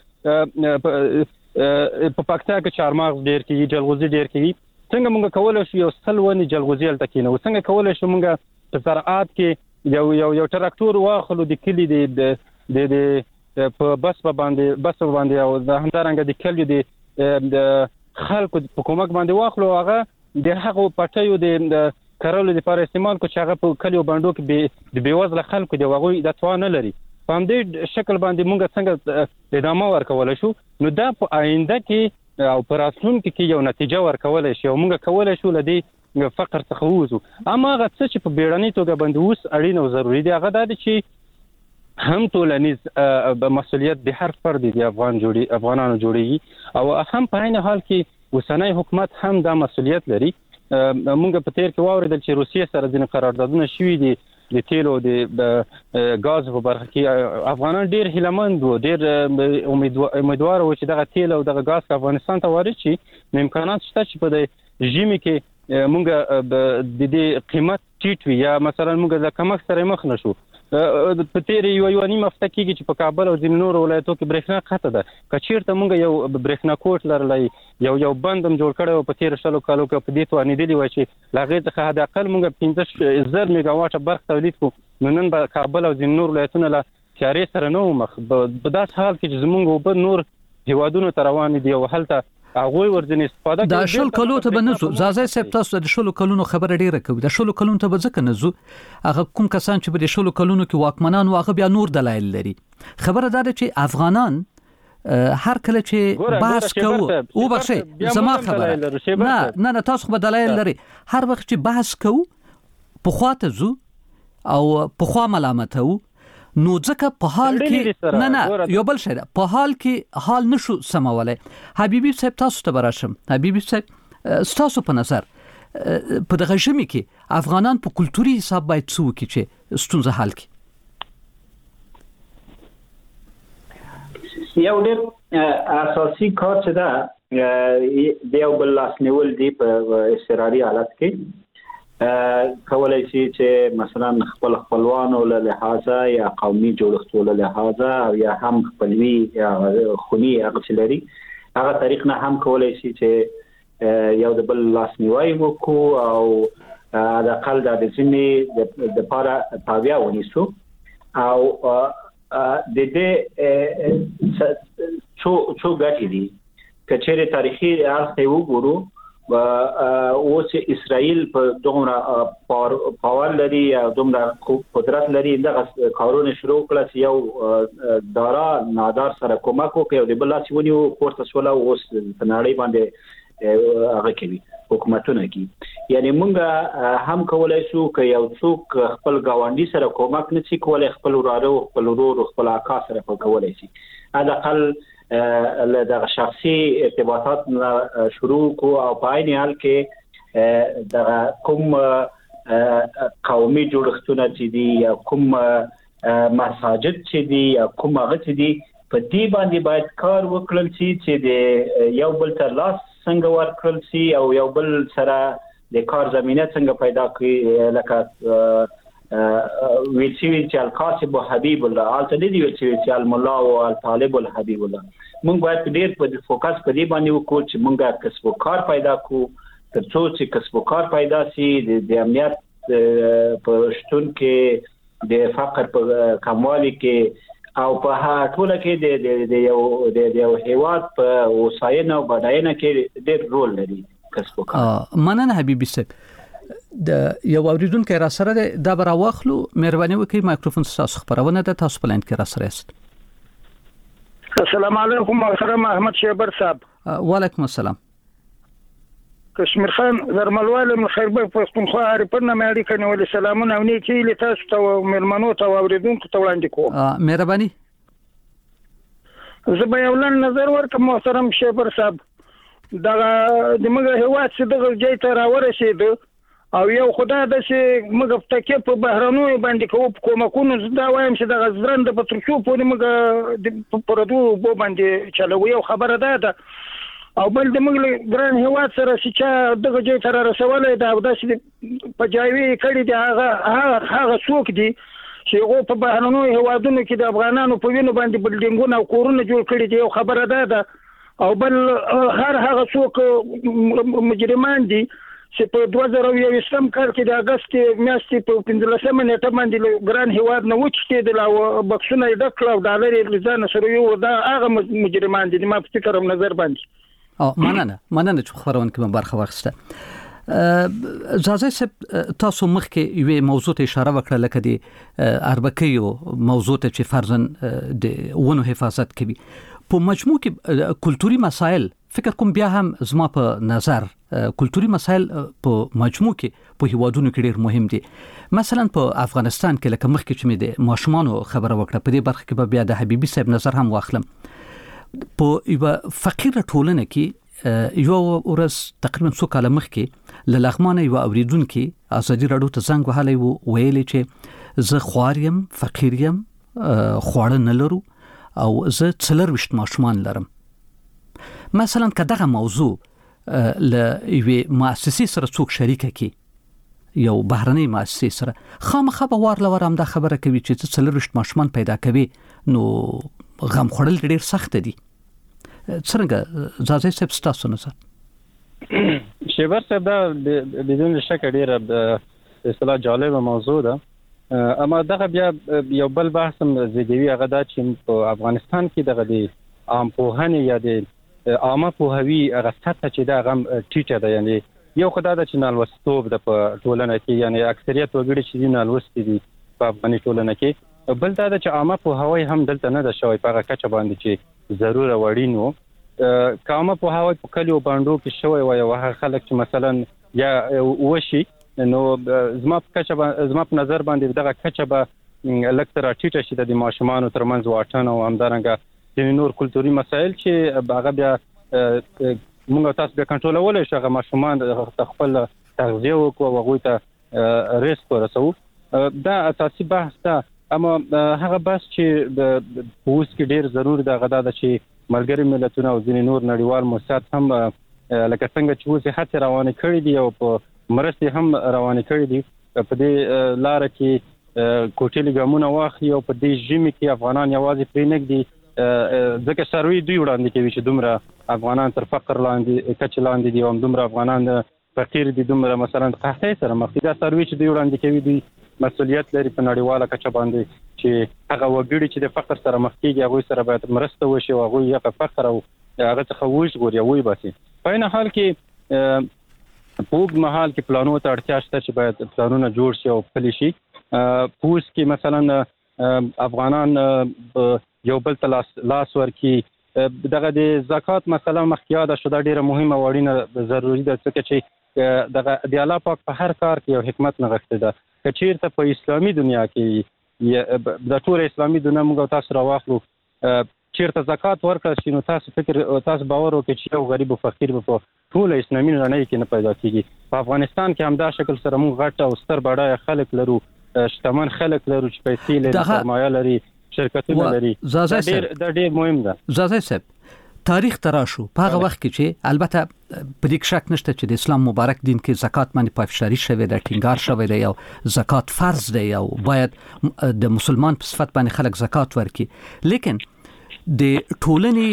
په پکتیا کې چارمغز ډیر کې جلغوزي ډیر کې څنګه موږ کولای شو یو سلونی جلغوزي الته کې نو څنګه کولای شو موږ په زراعت کې یو یو یو تراکتور واخلو د کلی د د د په بس باندې بس باندې او د همدارنګ د کلی د خلکو په کومک باندې واخلو هغه د هغه پټیو د کارولو لپاره استعمال کو چې هغه په کلیو باندې کې د بیوزله خلکو دی هغه د توان لري په همدې شکل باندې موږ څنګه ادامه ورکول شو نو دا په آینده کې او پر راتلونکي کې یو نتیجه ورکول شي او موږ کولای شو لدی فقر څخه ووځو اما هغه څه چې په بیړنۍ توګه باندې اوس اړین او ضروری دی هغه دا دی چې هم ټولنیز مسؤلیت د هر فرد دی افغان جوړي افغانانو جوړي او هم په عین حال کې اوسنۍ حکومت هم دا مسؤلیت لري موږ په تیر کې واوریدل چې روسیې سره ځینې قراردادونه شوي دي د تیلو د غاز په برخه کې افغانان ډیر هیلمند وو ډیر امیدوار وو چې دغه تیل او دغه غاز افغانستان ته وارد شي نو امکانات شته چې په د ژمي کې موږ د دې قیمت ټیټ وي یا مثلا موږ د کمښت سره مخ نشو په تیر یو یو نیم هفته کې چې په کابل او ځینو نورو ولایتونو کې برېښنا قطع ده کچیرته موږ یو برېښنا کوټ لرلای یو یو بندم جوړ کړو په تیر شلو کالو کې په دې توانې دی وای چې لاغې څخه حد اقل موږ پنځه زره میگا واټ برق تولید کو نن په کابل او ځینو نورو ولایتونو لا تیارې سره نو مخ په داس حال کې چې زموږ په نور هیوادونو ته روان دي او هلته هغه ورځنی استفاده دا شل کلو ته بنزو زازای سپ تاسو د شلو کلونو خبره ډیره کوي د شلو کلونو ته بځکه نزو هغه کوم کسان چې په شلو کلونو کې واکمنان واغه بیا نور دلایل لري خبره دا ده چې افغانان هر کله چې بحث کوو او بخښه زما خبره نه نه تاسو په دلایل لري هر وخت چې بحث کوو په خواته زو او په خوا ملامتو نو ځکه په حال کې نه نه یو بل شی په حال کې حال نشو سمولای حبیبي صاحب تاسو ته براشم حبیبي صاحب تاسو په نظر په دغه ژمي کې افغانان په کلتوري حساب باید څه وکړي چې ستونزه حل کړي؟ یو ډېر اساسي کار چې دا د یو بل لاس نیول دی په اضطراري حالت کې کولای شي چې مثلا خپل خپلوانو له لحاظه یا قومي جوړښت له لحاظه او یا هم خپلوي یا خوني هغه لري هغه طریق نه هم کولای شي چې یو د بل لاس نیوي وکړو او د اقل د ځینې د لپاره تابع ونیسو او د دې څو څو ګټې دي کچېره تاریخي اړخ وګورو او چې اسرائیل په دومره پاور لري او دومره قدرت لري دغه کارونه شروع کړل چې یو دارا نادار سره کومک وکړي او د بل لاس ونیو پورته سوله اوس په نړۍ باندې هغه کوي حکومتونه کوي یعنی موږ هم کولای شو چې یو څوک خپل گاونډي سره کومک نشي کولای خپل وراره خپل ورور خپل اکا سره کولای شي على الاقل له دغه شخصي ارتباطات شروع کو او په عین حال کې دغه کوم قومي جوړښتونه چې دي یا کوم مساجد چې دي یا کوم هغه چې دي په دې باندې باید کار وکړل شي چې د یو بل تر لاس څنګه ورکړل شي او یو بل سره د کار زمينه څنګه پیدا کړي لکه ویچوي چې القاسب حبیب الله البته دې ویچوي چې الملا او الطالب الحبیب الله موږ باید ډېر په فوکس په دې باندې وکړو چې موږ کسب و کار پیدا کړو ترڅو چې کسب و کار پیدا شي د امنیت په شتون کې د فقر په کموالي کې او په ټوله کې د یو د یو هیواد په وساینه او بډاینه کې ډېر رول لري کسب و کار. مننه حبیبي صاحب. د یو اوریدونکو را سره د بر واخلو مهرباني وکړئ مایکروفون تاسو خبرونه د تاسو پلاند کې را سره است. السلام علیکم محترم احمد شیبر صاحب. وعلیکم السلام. کشمیر خان زرملواله من خیربه پښتونخوا اړیپنه مې اړیکه نیولې سلامونه او نیکی له تاسو ته مېلمنو ته اوریدونکو ته وړاندې کوم. مهرباني. زه به یو لن نظر ورکړم محترم شیبر صاحب. دا د موږ هیواد څخه د ځای ته راورسېد او یو خدای د چې موږ تکې په بهرانو باندې کوو کومکونو دا وایم چې د غزرند په ترڅو په موږ د پردو بو باندې چلو یو خبره ده او بل د موږ ګران هیواد سره چې دغه ځای ته رسولې دا د په جایوي کړي دی هغه هغه څوک دی چې هغه په بهرانو هیوادونو کې د افغانانو په وینو باندې بلډینګونه او کورونه جوړ کړي دي یو خبره ده او بل هر هغه څوک مجرمان دي چې په دوه زره یوولسم کال کې د اگست میاشتې په پنځلسمه نیټه باندې ګران هیواد نه وچتېدل او بکسونه یې ډک کړل او ډالر یې ځان سره یو دا هغه مجرمان دي ما په فکر نظر باندې. او مننه مننه چې خبرونه کې برخه واخیسته. زازه صاحب تاسو مخکې یو موضوع ته اشاره وکړه لکه د اربکیو موضوع ته چې فرضاً د ونو حفاظت کوي. په مجموع کې کلتوري مسائل فکر کوم بیا هم زما په نظر کلتوري مسائل په مجموع کې په هیوادونو کې ډېر مهم دي. مثلا په افغانستان کې لکه مخکې چې مې د ماشومانو خبره وکړه په دې برخه کې به بیا د حبیبي صاحب نظر هم واخلم. په یو فقیره ټولنه کې یو ورځ تقریبا څو کاله مخکې له لغمانه یو اوریدونکو ازادي راډیو ته زنګ وهلی و ویلي چې زه خواریم فقیریم خواړه نه لرو او زه څلور وشت ماشومان لرم. مثلا کداغه موضوع ل یوې مؤسسې سره څوک شریکه کی یو بهرنۍ مؤسسې سره خامخا به وار لور هم دا خبره کوي چې څلور وشت ماشومان پیدا کوي نو غم خورل ډېر سخت دي. څنګه زازه صاحب تاسو نظر؟ شیبر صاحب دا بدون شک ډیره اصطلاح جالب موضوع ده اما دغه بیا یو بل بحث هم زیږوي هغه دا چې په افغانستان کې دغه د عام پوهنې یا د عامه پوهوي هغه سطح چې دا غم ټیټه ده یعنی یو خدای د چنل وستوب د په ټولنه کې یعنی اکثریت وګړي چې نه لوستي دي په افغاني ټولنه کې بل دا چې عامه پوهوي هم دلته نه ده شوی په هغه کچه باندې چې ضروره وړینو کامه پوهوي په کلیو باندې کې شوی وي او هغه خلک چې مثلا یا وشي نو زما په کچه زما په نظر باندې دغه کچه به لکتر ټیټه شي د ماشومان ترمنځ واټن او همدارنګه د نور کلتوري مسایل چې هغه بیا موږ تاسو به کنټرولولای شو هغه ماشومان خپل تغذیه وکړو او هغه ته رزق ورسو. دا اساسي بحث ده. اما هغه بحث چې د اوس کې ډیر ضروري ده غدا ده چې ملګری ملتونه او ځینې نور نړیوال موسسات هم لکه څنګه چې اوس هڅه روانه کړې دي او په مرستې هم روانه کړې دي په دې لار کې کوټلي ګامونه واخلي او په دې ژمي کې افغانان یوازې پرې نګدي ځکه سروي دوی وړاندې کوي چې دومره افغانان تر فقر لاندې کچ لاندې دي او دومره افغانان فقیر دي دومره مثلا قحطۍ سره مخ دي. دا سروي چې دوی وړاندې کوي دوی مسؤلیت لري په نړیواله کچه باندې چې هغه وګړي چې د فقر سره مخ کیږي هغه سره باید مرسته وشي او هغه یې په فقر او هغه څخه وژغوري او وي باسي. په این حال کې په مهال کې پلانونو ته اړتیا شته چې باید پلانونه جوړ شي او پلي شي. پوس کې مثلا افغانان یو بل ته لاس ورکي. دغه د زکات مسله مخکې ده شو دا ډیره مهمه او اړینه ضروري ده چې دغه د الله پاک په هر کار کې یو حکمت نغښته ده. کچیرته په اسلامي دنیا کې د ټول اسلامي دنیا موږ تاسو راوخلو چیرته زکات ورکړل شي نو تاسو فکر تاسو باور وکړئ چې یو غریب او فقیر په ټول اسلامي نړۍ کې نه پیدا کیږي. په افغانستان کې هم دا شکل سره موږ غټ او ستر بډای خلک لرو، شتمن خلک لرو چې پیسې لري، سرمایه لري، شرکتونه لري. دا ډېر مهم ده. زازای صاحب تاریخ تراشو په هغه وخت کې چې البته په دې شک نشته چې د اسلام مبارک دین کې زکات باندې پافشاری شوی دی، ټینګار شوی دی او زکات فرض دی او باید د مسلمان په صفت باندې خلک زکات ورکړي. لیکن د ټولنې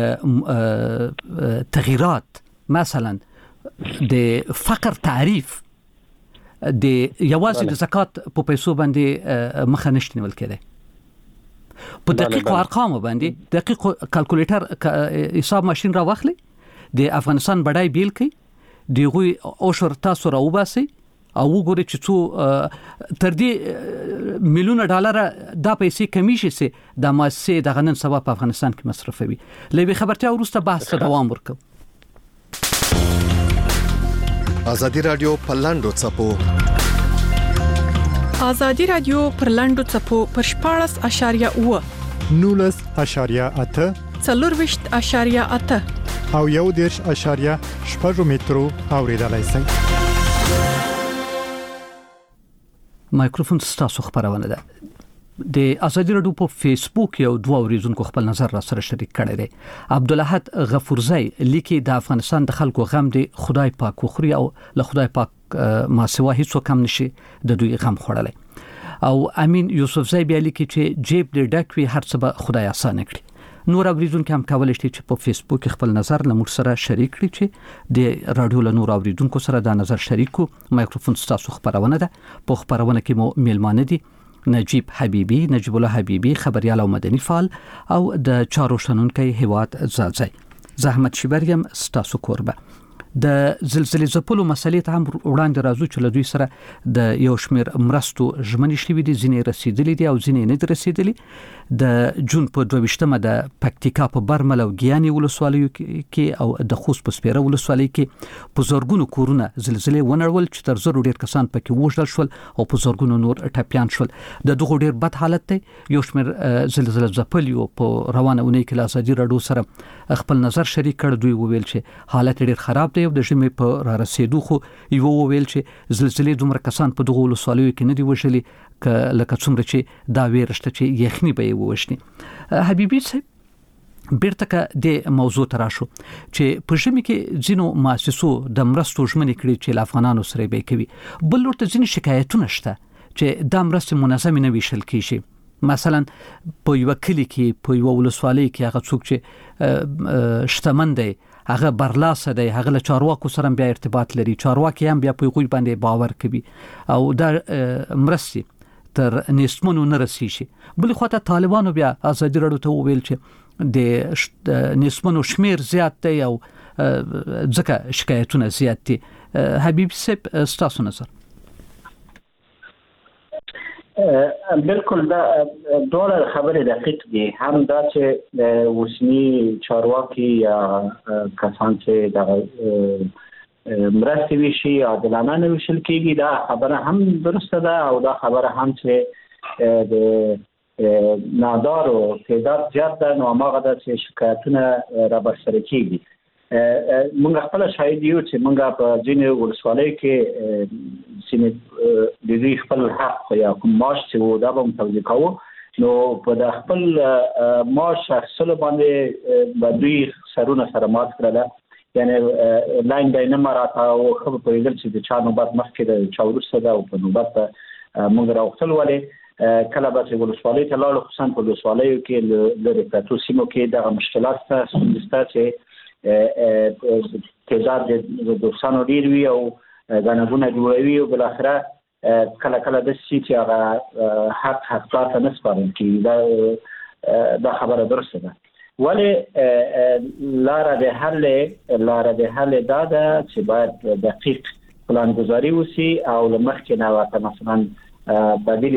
تغیرات مثلا د فقر تعریف د یوازې د زکات په پیسو باندې مخه نشته نیول کېده. په دقیق ارقام باندې دقیق کلکولیټر حساب ماشين را واخلي د افغانستان بډای بیل کوي دغه اوشر تاسو را وباسي او وګورئ چې څو تر دې میلیونه ډالر د پیسې کمی شي سي د ماسه د غنن سبا په افغانستان کې مصرفوي. لوي خبرتیا ورسته بحث دوام ورکړو. ازادي رادیو په لاندو چپو ازادي رادیو پر لاندو چپو پر شپاړس اشاریه اوه نولس اشاریه اته څلورويشت اشاریه اته او یو دیرش اشاریه شپږ مترو اوریدلای شئ. مایکروفون ستاسو خبرونه ده. د ازادي رادیو په فیسبوک یو دوه اوریدونکو خپل نظر را سره شریک کړی دی. عبدالاحد غفورزی لیکي د افغانستان د خلکو غم دی خدای پاک وخوري او له خدای پاک ما سوا هیڅ کم نشي د دوی غم خوړلای. او امین یوسفزی بیا لیکي چې جیب دې ډک وي هر څه به خدای آسان کړي. نور اوریدونکو هم کولای شي چې په فیسبوک خپل نظر له موږ سره شریک کړي چې د رادیو له نور اوریدونکو سره دا نظر شریکو. مایکروفون ستاسو خبرونه ده. په خبرونه کې مو میلمانه دي نجیب حبیبی، نجیب الله حبیبی، خبريال او مدني فعال او د چارو شنونکي هواد زازای. زحمت شبریم ستاسو کوربه. د زلزلې ځپلو مسلې ته هم وړاندې راځو چې له دوی سره د یو شمېر مرستو ژمنې شوې دي، ځینې رسیدلې دي او ځینې نه دي رسیدلې. د جون په دوه ویشتمه د پکتیکا په برمل او ګیاني ولسوالیو کې او د خوست په سپیره ولسوالۍ کې په زورګونو کورونه زلزلې ونړول چې تر زرو ډیر کسان پکې وژل شول او په زورګونو نور ټپيان شول. د دغه ډیر بد حالت دی. یو شمېر زلزلې ځپلیو په روانه اونۍ کې له ازادي رادیو سره خپل نظر شریک کړ. دوی وویل چې حالت ډیر خراب دی او د ژمي په را رسیدو خو یو وویل چې زلزلې دومره کسان په دغه ولسوالیو کې نه دی وژلي لکه څومره چې دا ویرشته چې یخني به یې ووشني. حبیبي صاحب بیرته که د موضوع تراشو چې په ژمي کې ځینو مؤسسو د مرستو ژمنې کړې چې افغانانو سره به کوي، بل ورته ځینې شکایتونه شته چې د مرستې منظم نه ویشل کیږي. مثلا په یو کلی کې په یو ولسوالۍ کې هغه څوک چې شتمن دی هغه برلاسه دی، هغه له چارواکو سره بیا ارتباط لري، چارواکي هم بیا په غوي باندې باور کوي او دا مرستې تر نسمنو نه رسیږي. بل خو ته طالبانو بیا ازادي رادیو ته ویل چې د نسمنو شمیر زیات دی او ځکه شکایتونه زیات دي. حبیب صاحب ستاسو نظر؟ بالکل دا ډول خبره دقیق دي. هم دا چې وسنی چارواکي یا کسان چې د مرستې وشي عادلانه نه وشل کېږي دا خبره هم درسته ده او دا خبره هم چې د نادارو تعداد زیات ده نو هغه د شکایتونه را برسره کېږي. موږ خپل شاهد یو چې موږ په ځینې ولسوالۍ کې سیمه د دې خپل حق یا کوم معاش چې و دا به توضیح کوو. نو په د خپل معاش اخیستلو باندې به دوی سرونه سره مات کړل، یعنی لاین به نه مراته او خو په ویل چې د چا نوبت مخکې د چا وروسته ده او په نوبت موږ راوختل ولې کله به چې ولسوالۍ ته لاړو، خصوصا په ولسوالیو کې لرې پرتو سیمو کې دغه مشکلات شته، ستونزې شته چې تعداد د دوستانو ډېر وي او ګڼه ګوڼه جوړوي او بالاخره کله کله د سې چې هغه حق حقدار ته نه سپارل کېږي. دا دا خبره درسته ده. ولې لاره د حل لاره د حل دا ده چې باید دقیق پلانګذاري وشي او له مخکې نه ورته مثلا بدیل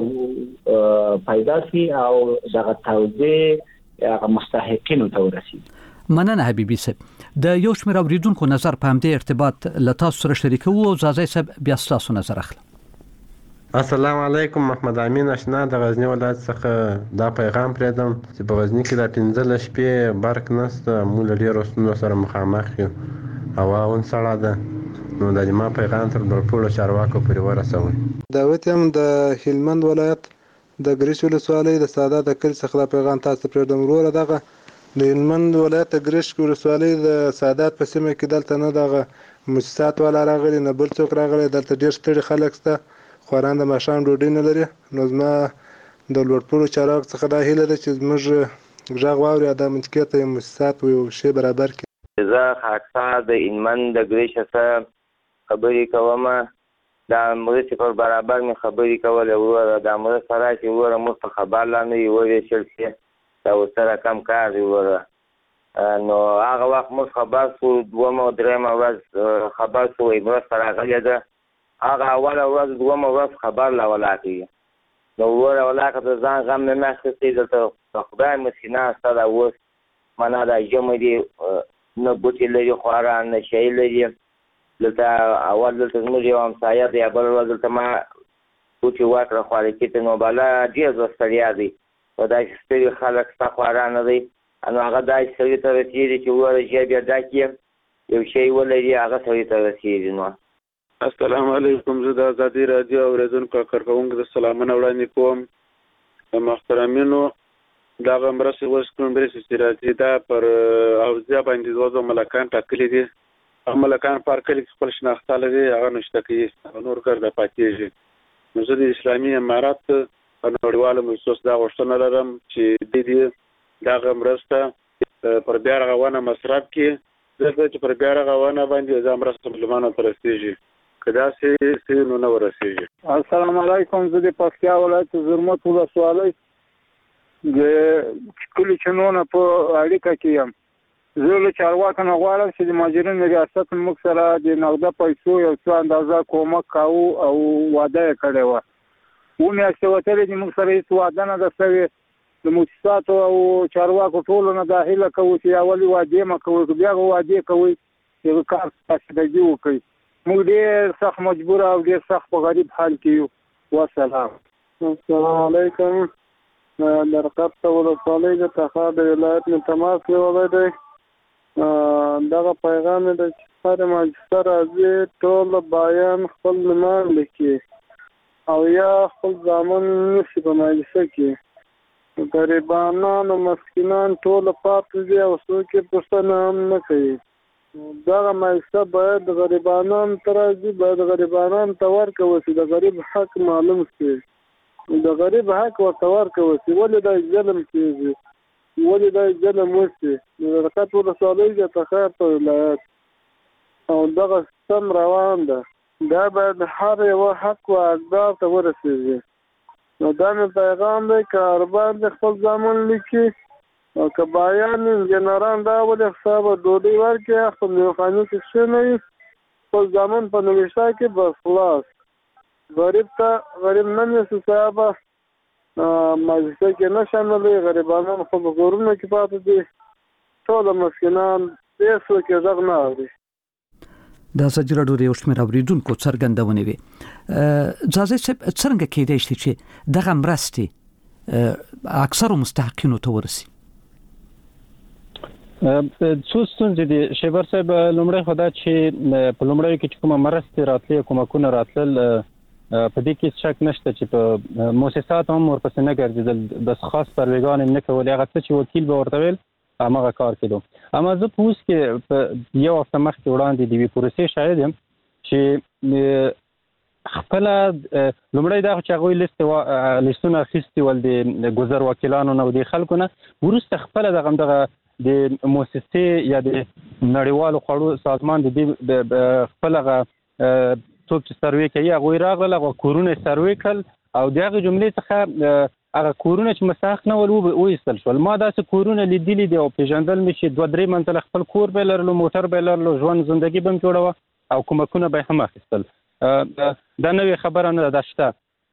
لارې پیدا شي او دغه توزیع هغه مستحقینو ته ورسیږي. مننه حبیبي صاحب. د یو شمېر اوریدونکو نظر په همدې ارتباط له تاسو سره شریکوو او زازی صاحب بیا تاسو نظر اخلم. السلام علیکم، محمد امین آشنا د غزنی ولایت څخه دا پیغام پریدم چې په غزنی کې د پنځه شپې برق نشته، موږ ډېر ستونزو سره مخامخ یو، هوا اون سړه ده، نو د ما پیغام تر ټولو چارواکو پورې ورسوي. دعوت هم د هلمند ولایت د ګریش ولسوالۍ د سادات د کل څخه پیغام تاسو پریدم. وروره دغه د هلمند ولایت د ګریش ولسوالۍ د سادات په سیمه کې دلته نه دغه مؤسسات ولا راغلي نه بل څوک راغلي، دلته ډېر ستړي خلک شته، خوران د ماښام ډوډۍ نه لري. نو زما د لوړپوړو چارواکو څخه دا هیله ده چې زموږ غږ واوري او دا منطقې ته یو مؤسسات یو شی برابر کړي. زه خاکسار د هلمند د ګریش څخه خبرې کوم. دا مرستې پر برابر مې خبرې کولې وروره، دا مرسته راشي وروره موږ په خبر لا نه یو وویشل شي، دا ورسره کم کار دی وروره. نو هغه وخت موږ خبر شو، دومه او درېیمه ورځ خبر شو مرسته راغلې ده. هغه اوله ورځ دومه ورځ خبر لا ولاکړي، نو وروره ولاکه د ځان غم مې نه اخیستی. دلته خدای مسکینه ستا دا اوس معنا دا ژمی دی، نه بوټي لري خورا نه شی لري. دلته اول دلته زموږ یو همسایه دی، بله ورځ دلته ما بوټي ورکړه خوارکي ته، نو بله ډېر زه ستړیا دی په داسې ستړي خلک ستا خورا نه دی. نو هغه داسې سړي ته رسېږي چې وروره ژبې بیا دا کې یو شی ولري هغه سړي ته رسېږي. نو السلام علیکم، زه د ازادي راډیو اورېدونکو کارکوونکو د سلامونه وړاندې کوم. د محترمینو دغه مرستې اوس کوم مرستې چې راځي دا پر حوزه باندې دوه دوه ملکان ټاکلي دي. هغه ملکان په هر کلي کې خپل شناخته لري، هغه نشته کوي او نور ګرده پاتېږي. نو زه د اسلامي امارات په نړیوالو مؤسسو دا غوښتنه لرم چې د دې دغه مرسته پر بیا رغونه مصرف کړي، ځکه چې پر بیا رغونه باندې دا مرسته مسلمانانو ته رسېږي، که داسې څه نو نه ورسېږي. السلام علیکم، زه د پکتیا ولایت زرمت ولسوالۍ د کلي چنونه په اړیکه کې یم. زه له چارواکو نه غواړم چې د مهاجرینو ریاست موږ سره د نغده پیسو یو څه اندازه کومک کوو او وعده یې کړې وه. اووه میاشتې وتلې دي، موږ سره هېڅ وعده نه ده شوې. د مؤسساتو او چارواکو ټولو نه دا هیله کوو چې اولې وعدې مه کوئ، که بیا به وعدې کوئ یو کار پاسدګي وکړئ. موږ ډېر سخت مجبور او ډېر سخت په غریب حال کې یو. والسلام. السلام علیکم، د رقبته ولسوالۍ د تخار د ولایت نه تماس نیولی دی. دغه پیغام دی چې هر ماجسته راځي ټول باین خپل نومان لیکي او یا خپل زامن نیسي په ماجسته کې. غریبانان او مسکینان ټول پاتې دي او څوک یې پوښتنه هم نه کوي. دغه ماجسته باید غریبانان ته راځي، باید غریبانان ته ورکړل شي، د غریب حق معلوم شي، د غریب حق ورته ورکړل شي. ولې دا ظلم کېږي، ولې دا ظلم وشي؟ د رقت ولسوالۍ د تخار په ولایت او دغه سیستم روان ده، دا باید هر یوه حق و حقدار ته ورسېږي. نو دا مې پیغام دی که اربان د خپل زامن لیکي او که بایان انجنران دا ولې حسابه ډوډۍ ورکړي، خپل میوخاني کې کښېنوي، خپل زامن په نوشته کې بس خلاص. غریب ته غریب نه نیسي صاحبه، مجلسه کې نه شاملوي، غریبانان خو په کورونو کې پاتې دي، ټول مسکینان هېڅ څوک یې غږ نه اوري. د ازادي راډیو د یو شمېر اورېدونکو څرګندونې وې. ځاځی صاحب، څرنګه کېدای شي چې دغه مرستې اکثرو مستحقینو ته ورسي؟ څو ستونزې دي شیبر صاحب. لومړی خدا چې په لومړی کې کومه مرستې راتلې کومه کومه راتلل په دې کې شک نشته چې په مؤسسات هم ورپسې نه ګرځیدل د خاص پروګرام نه کول هغه څه چې وکیل به ورته ویل هغه کار کړو. اما زه په اوس کې په یو هفته مخکې وړاندې د وی پروسې شاهد یم چې خپل لومړی دا چې هغه لیست لیستونه اخیستي ول د ګذر وکیلانو نو د خلکو نه ورسته خپل دغه دغه د مؤسسې یا د نړیوالو خوړو سازمان د خپل هغه څوک چې سروې کوي هغه راغله هغه کورونه سروې کړل او دغه جملې څخه هغه کورونه چې مستحق نه ول وېستل شول. ما داسې کورونه لیدلي دي او پیژندل مې چې دوه درې منزله خپل کور به لرلو موټر به لرلو ژوند زندگی به جوړوه او کومکونه به هم اخیستل. دا نوې خبره نه ده شته.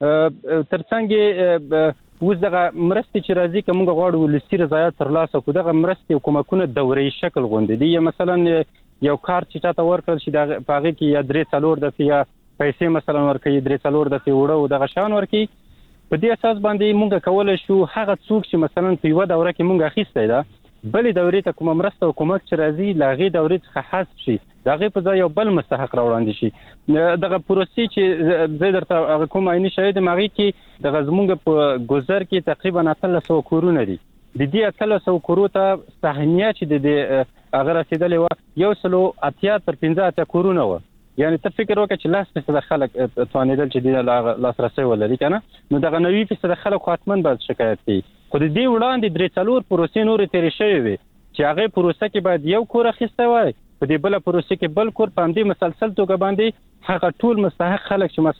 ترڅنګ اوس دغه مرستې چې راځي که موږ غواړو ولسي رضایت ترلاسه کړو دغه مرستې او کومکونه دورې شکل غوندې دي. یا مثلا یو کار چې چاته ورکړل شي په هغې کې یا درې څلور دفعې یا پیسې مثلا ورکوي درې څلور دفعې وړه او دغه شیان ورکوي. په دې اساس باندې موږ کولی شو هغه څوک چې مثلا په یوه دوره کې موږ اخیستی ده بلې دورې ته کومه مرسته او کومک چې راځي له هغې دورې څخه حذف شي د هغې په ځای یو بل مستحق راوړاندې شي. دغه پروسې چې زه درته هغه کوم عیني شاهد یم هغې کې دغه زموږ په ګذر کې تقریبا اتلس سوه کورونه دي. د دې اتلس سوه کورو ته سهمیه چې د دې هغه رسېدلې وه یو سلو اتیا تر پنځه اتیا کورونه وه. یعنی ته فکر وکړه چې لس فیصده خلک توانېدل چې دې لاسرسی ولري که نه نو دغه نوي فیصده خلک حتما باید شکایت کوي. خو د دې وړاندې درې څلور پروسې نورې تېرې شوې وې چې هغې پروسه کې باید یو کور اخیستی وای په دې بله پروسې کې بل کور په همدې مسلسل توګه باندې هغه ټول مستحق خلک چې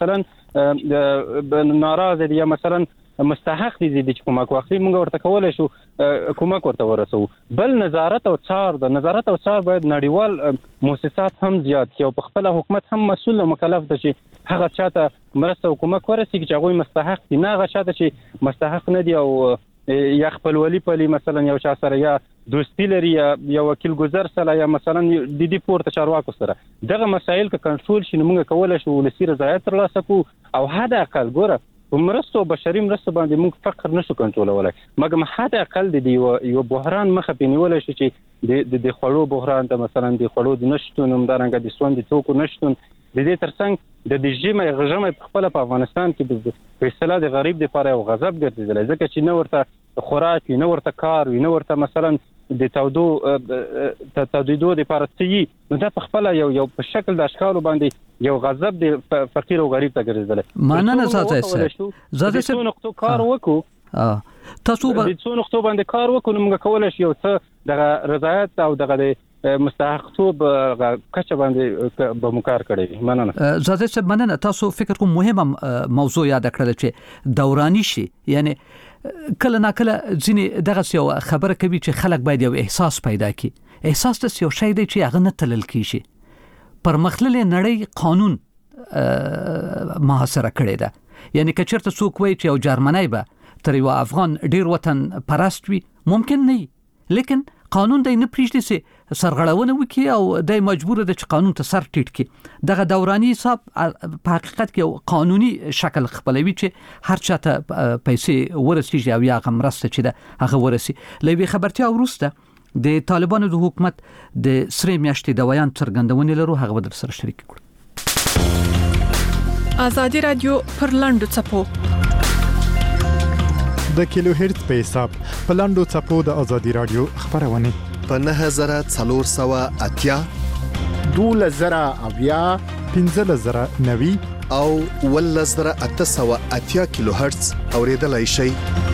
مثلا ناراضه دي یا مثلا مستحق دي چې کومک واخلي موږ ورته کولی شو کومک ورته ورسوو. بل نظارت او څار ده. نظارت او څار باید نړیوال مؤسسات هم زیات کړي او په خپله حکومت هم مسؤل او مکلف ده چې هغه چاته مرسته او کومک ورسېږي چې هغوی مستحق دي نه هغه چاته چې مستحق نه دي او یا خپلولي پلي مثلا یو چا سره یا دوستی لري یا یا وکیل ګذر سره یا مثلا د دې پورته چارواکو سره دغه مسایل که کنټرول شي نو موږ کولی شو ولسي رضایت ترلاسه کړو او حد اقل ګوره په مرستو او بشري مرستو باندې موږ فقر نشو کنټرولولی مګر حد اقل د دې یو بحران مخه پې نیولی شو چې د د خوړو بحران ته مثلا د خوړو د نشتون همدارنګه د سون د توکو نشتون د دې ترڅنګ د دې ژمه ژمه په خپله په افغانستان کې په اصطلاح د غریب دپاره یو غضب ګرځېدلی ځکه چې نه ورته خوراک وي نه ورته کار وي نه ورته مثلا د تودو تودېدو دپاره څه وي نو دا په خپله یو یو په شکل د اشکالو باندې یو غضب د فقیر او غریب ته ګرځېدلی. مننه زاده صاحب. زاده صاحب د څو نقطو کار وکړو تاسو به د څو نقطو باندې کار وکړو نو موږ کولی شو یو څه دغه رضایت او دغه د مستحقتوب کچه باندې به مو کار کړی. مننه زاده صاحب. مننه. تاسو فکر کوم مهمه موضوع یاد کړل چې دورانی شي یعنی کله نا کله ځینې دغه یو خبره کوي چې خلک باید یو احساس پیدا کړي. احساس د یو شی دی چې هغه نه تلل کیږي. پرمختللې نړۍ قانون محاصره کړی ده. یعنی که چېرته څوک وایي چې یو جرمنی به تر یو افغان ډیر وطن پرست وي ممکن نه وي لیکن قانون دی نه پریږدي چې سرغړونه وکړي او دی مجبور ده چې قانون ته سر ټیټ کړي. دغه دوراني حساب په حقیقت کې یو قانوني شکل خپلوي چې هر چا ته پیسې ورسیږي او یا هغه مرسته چې ده هغه ورسي. له یوې خبرتیا وروسته د طالبانو د حکومت د سرې میاشتې د ویان څرګندونې لرو هغه به در سره شریک کړو. ازادي رادیو پر لاندو څپو د کیلو هرتز په حساب په لاندو څپو د ازادي رادیو خبرونه په نه زره څلور سوه اتیا دوله زره اویا پنځه زره نوي او اوله زره اته سوه اتیا کیلو هرتز اوریدلای شئ.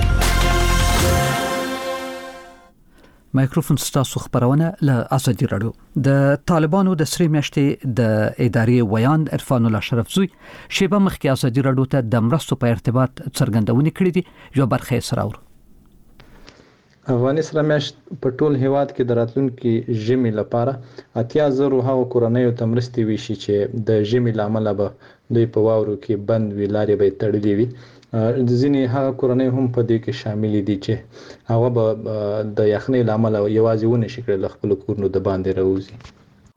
مایکروفون ستاسو خبرونه له ازادي رادیو. د طالبانو د سرې میاشتې د ادارې ویان عرفان الله شرفزوی شیبه مخکې ازادي رادیو ته د مرستو په ارتباط څرګندونې کړې دي. یو برخه یې سره اورو. افغاني سره میاشت په ټول هیواد کې د راتلونکي ژمي لپاره اتیا زره هغو کورنیو ته مرستې ویشي چې د ژمي له امله به دوی په واورو کې بند وي لارې به یې تړلې وي. د ځینې هغه کورنۍ هم په دې کې شامل دي چې هغه به د یخنۍ له امله یوازې ونشي کړی له خپلو کورونو د باندې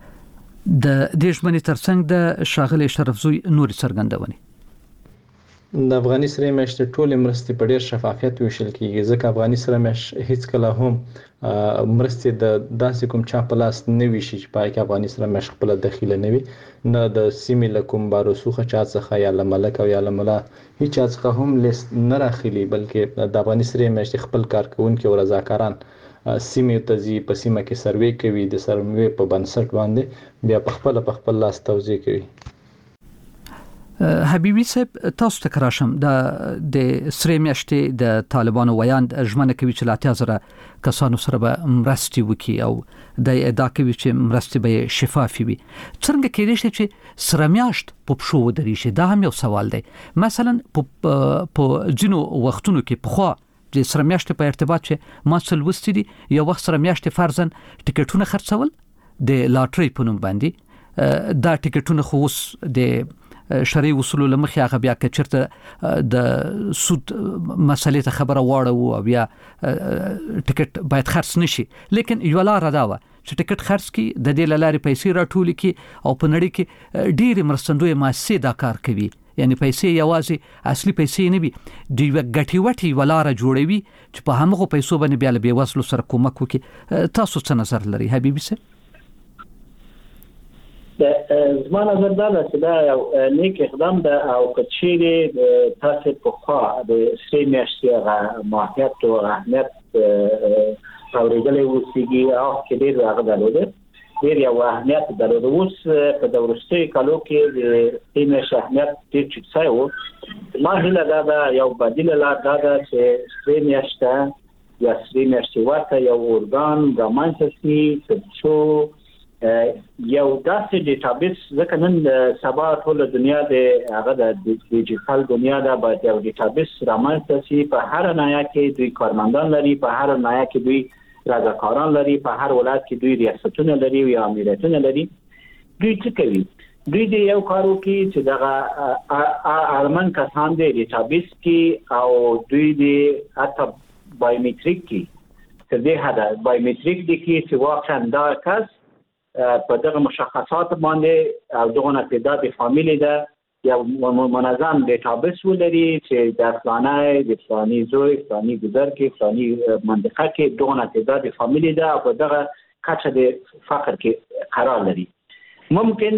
راوځي. د دې ژمنې ترڅنګ د ښاغلي شرفزوی نورې څرګندونې د افغاني سره میاشت ټول مرستې په ډیر شفافیت ویشل کیږي، ځکه افغاني سره میاشت هیڅ کله هم مرستې د داسې کوم چا په لاس نه ویشي چې پای کې افغاني سره میاشت خپل دخیله نه وي، نه د سیمې له کوم باروسوخه چا څخه یا له ملک او یا له ملا هیڅ چا څخه هم لیست نه راخلي، بلکې د افغاني سره میاشت خپل کارکونکي او رضاکاران سیمې ته ځي، په سیمه کې سروې کوي، د سروې په بنسټ باندې بیا په خپل په خپل لاس توزیع کوي. حبیبي صاحب تاسو ته کراشم د د سری میاشتې د طالبانو ویاند ژمنه کوي چې لاتیا زره کسانو سره به مرستي وکي او د ادعا کوي چې مرستي به شفافي وي. څنګه کېدای شي چې سره میاشت په پښو ودرې شي؟ دا هم یو سوال دی. مثلا په ځینو وختونو کې په خوا د سره میاشتې په ارتباط چې ما څل وستې دي یو وخت سره میاشتې فرضاً ټیکټونه خرڅول د لاټري په نوم باندې، دا ټیکټونه خو اوس د شرعي اصول لمخې هغه بیا کچرته د سود مسلې ته خبره واړو او بیا ټیکټ باید خرڅ نشي، لیکن یو لار دا و چې ټیکټ خرڅ کی د دې لارې پیسې راټول کی او په نړۍ کې ډېر مرستندوی مؤسسې دا کار کوي، یعنی پیسې یوازې اصلي پیسې نه وي، د یو غټي وټي ولاره جوړوي چې په هغه پیسو باندې بیا له بیوزلو سره کومک وکړي. تاسو څه نظر لري حبیبي صاحب؟ زما نظر دا ده چې دا یو نیک اقدام ده او که چیرې تاسو په خوا د سری میاشتې هغه ماهیت او اهمیت اورېدلی اوسېږي او کې ډېر هغه درلوده ډېر یو اهمیت درلوده. اوس په د وروستیو کالو کې د سری میاشتې اهمیت ډېر ټیټ سوی و. ما هیله دا ده یو بدیله لار دا ده چې سری میاشته یا سری میاشتې ورته یو ارګان رامنځته شي تر څو یو داسې ډیټابیس، ځکه نن سبا ټول دنیا د هغه د ډیجیټل دنیا دا باید یو ډیټابیس رامنځته شي. په هر ناحیه کې دوی کارمندان لري، په هر ناحیه کې دوی رضاکاران لري، په هر ولایت کې دوی ریاستونه لري یا امارتونه لري. دوی څه کوي؟ دوی د یو کارو کې چې دغه ارمن کسان د ډیټابیس کې او دوی د حتی بایومټریک کې تر دې حده بایومټریک دي کې چې واقعا دا کس په دغه مشخصات باندې او دغه تعداد فامیلی ده یا منظم ډیټابیس ولري چې د فلانه د فلاني زوی فلاني ګذر کې فلاني منطقه کې دغه تعداد فامیلی ده او په دغه کچه د فقر کې قرار لري. ممکن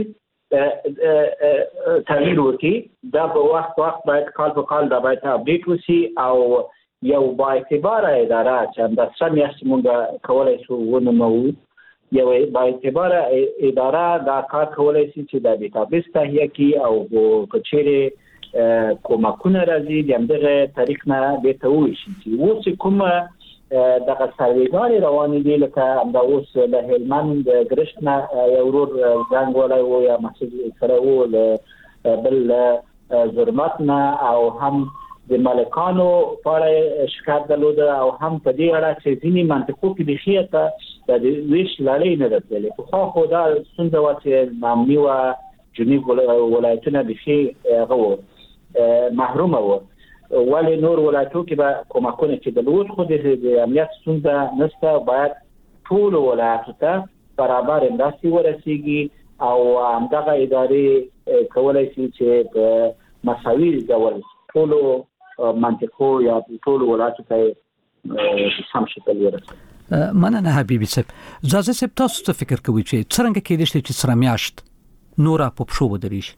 تغییر وکړي، دا په وخت وخت باید کال په کال دا باید اپډیټ وشي او یو با اعتباره اداره چې د سره میاشتې مونږ کولای شو ونمو یو با اعتباره اداره دا کار کولای شي چې د ډیټابیس تهیه کړي او کچېره کومکونه راځي د همدغه طریق نه بیرته وویشي چې اوس کومه دغه سروېګانې روانې دي لکه همدا اوس له هلمند ګرشت نه یو ورور زنګ ولی و یا مسجد سره و له بل زرمت نه او هم د ملکانو په اړه شکایت درلوده او هم په دې اړه چې ځینې منطقو کې د خیته د ویش لړۍ نه درتللې. پخوا خو دا ستونزه وه چې نامني وه جنوب ولایتونه بیخي هغه و محرومه وه، ولې نور ولایتو کې به کومکونه کېدل. اوس خو د امنیت ستونزه نشته، باید ټولو ولایتو ته برابر مرستې ورسېږي او همدغه ادارې کولی شي چې په مساوي ډول ټولو منطقو یا ټول ولایتو ته سم شکل ورسوي. مننه حبیبي صاحب. زازه صاحب تاسو څه فکر کوئ چې څرنګه کېدای شي چې سره میاشت نورا په پښو ودرې شي؟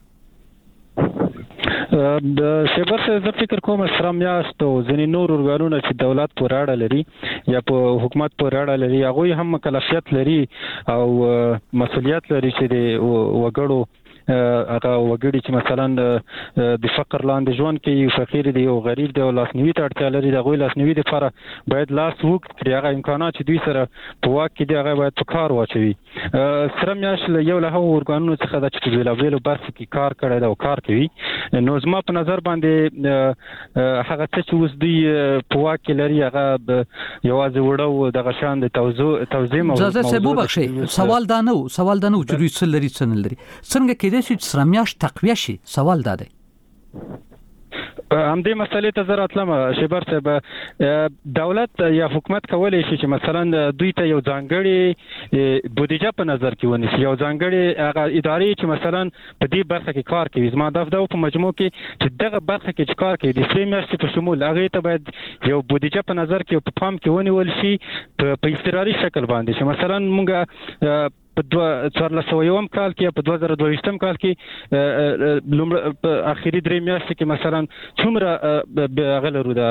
د شیبر څه زه فکر کوم سره میاشت او ځینې نور ارګانونه چې دولت پورې اړه لري یا په حکومت پورې اړه لري هغوی هم مکلفیت لري او مسؤلیت لري چې د وګړو هغه وګړي چې مثلا د فقر لاندې ژوند کوي، فقیر دی او غریب دی او لاسنیوي ته اړتیا لري، د هغوی لاسنیوي دپاره باید لاس اوږد کړي. هغه امکانات چې دوی سره په واک کې دي هغه باید په کار واچوي. سره میاشت له یو له هغو ارګانونو څخه ده چې په بېلابېلو برخو کې کار کړی ده او کار کوي. نو زما په نظر باندې هغه څه چې اوس دوی په واک کې لري هغه یوازې وړه دغه شان د توضیح موضوع ده. صاحب وبخښئ، سوال دا نه و سوال دا نه و چې دوی څه لري څه نه لري. څنګه کېدای شي چې سره میاشت تقویه شي؟ سوال دا دی. همدې مسلې ته زه راتلم شیبر صاحب. دولت یا حکومت کولی شي چې مثلا دوی ته یو ځانګړي بودیجه په نظر کې ونیسي، یو ځانګړي هغه ادارې چې مثلا په دې برخه کې کار کوي. زما د دفتر په مجموع کې چې دغه برخه کې چې کار کوي د سې میاشتې په شمول هغه ته باید یو بودیجه په نظر کې په پام کې ونیول شي په اضطراري شکل باندې، چې مثلا مونږ په دوه څوارلس سوه یوم کال کې په دوه زره دوه ویشتم کال کې لومړی په اخري درې میاشتې کې مثلا څومره هغه لرو د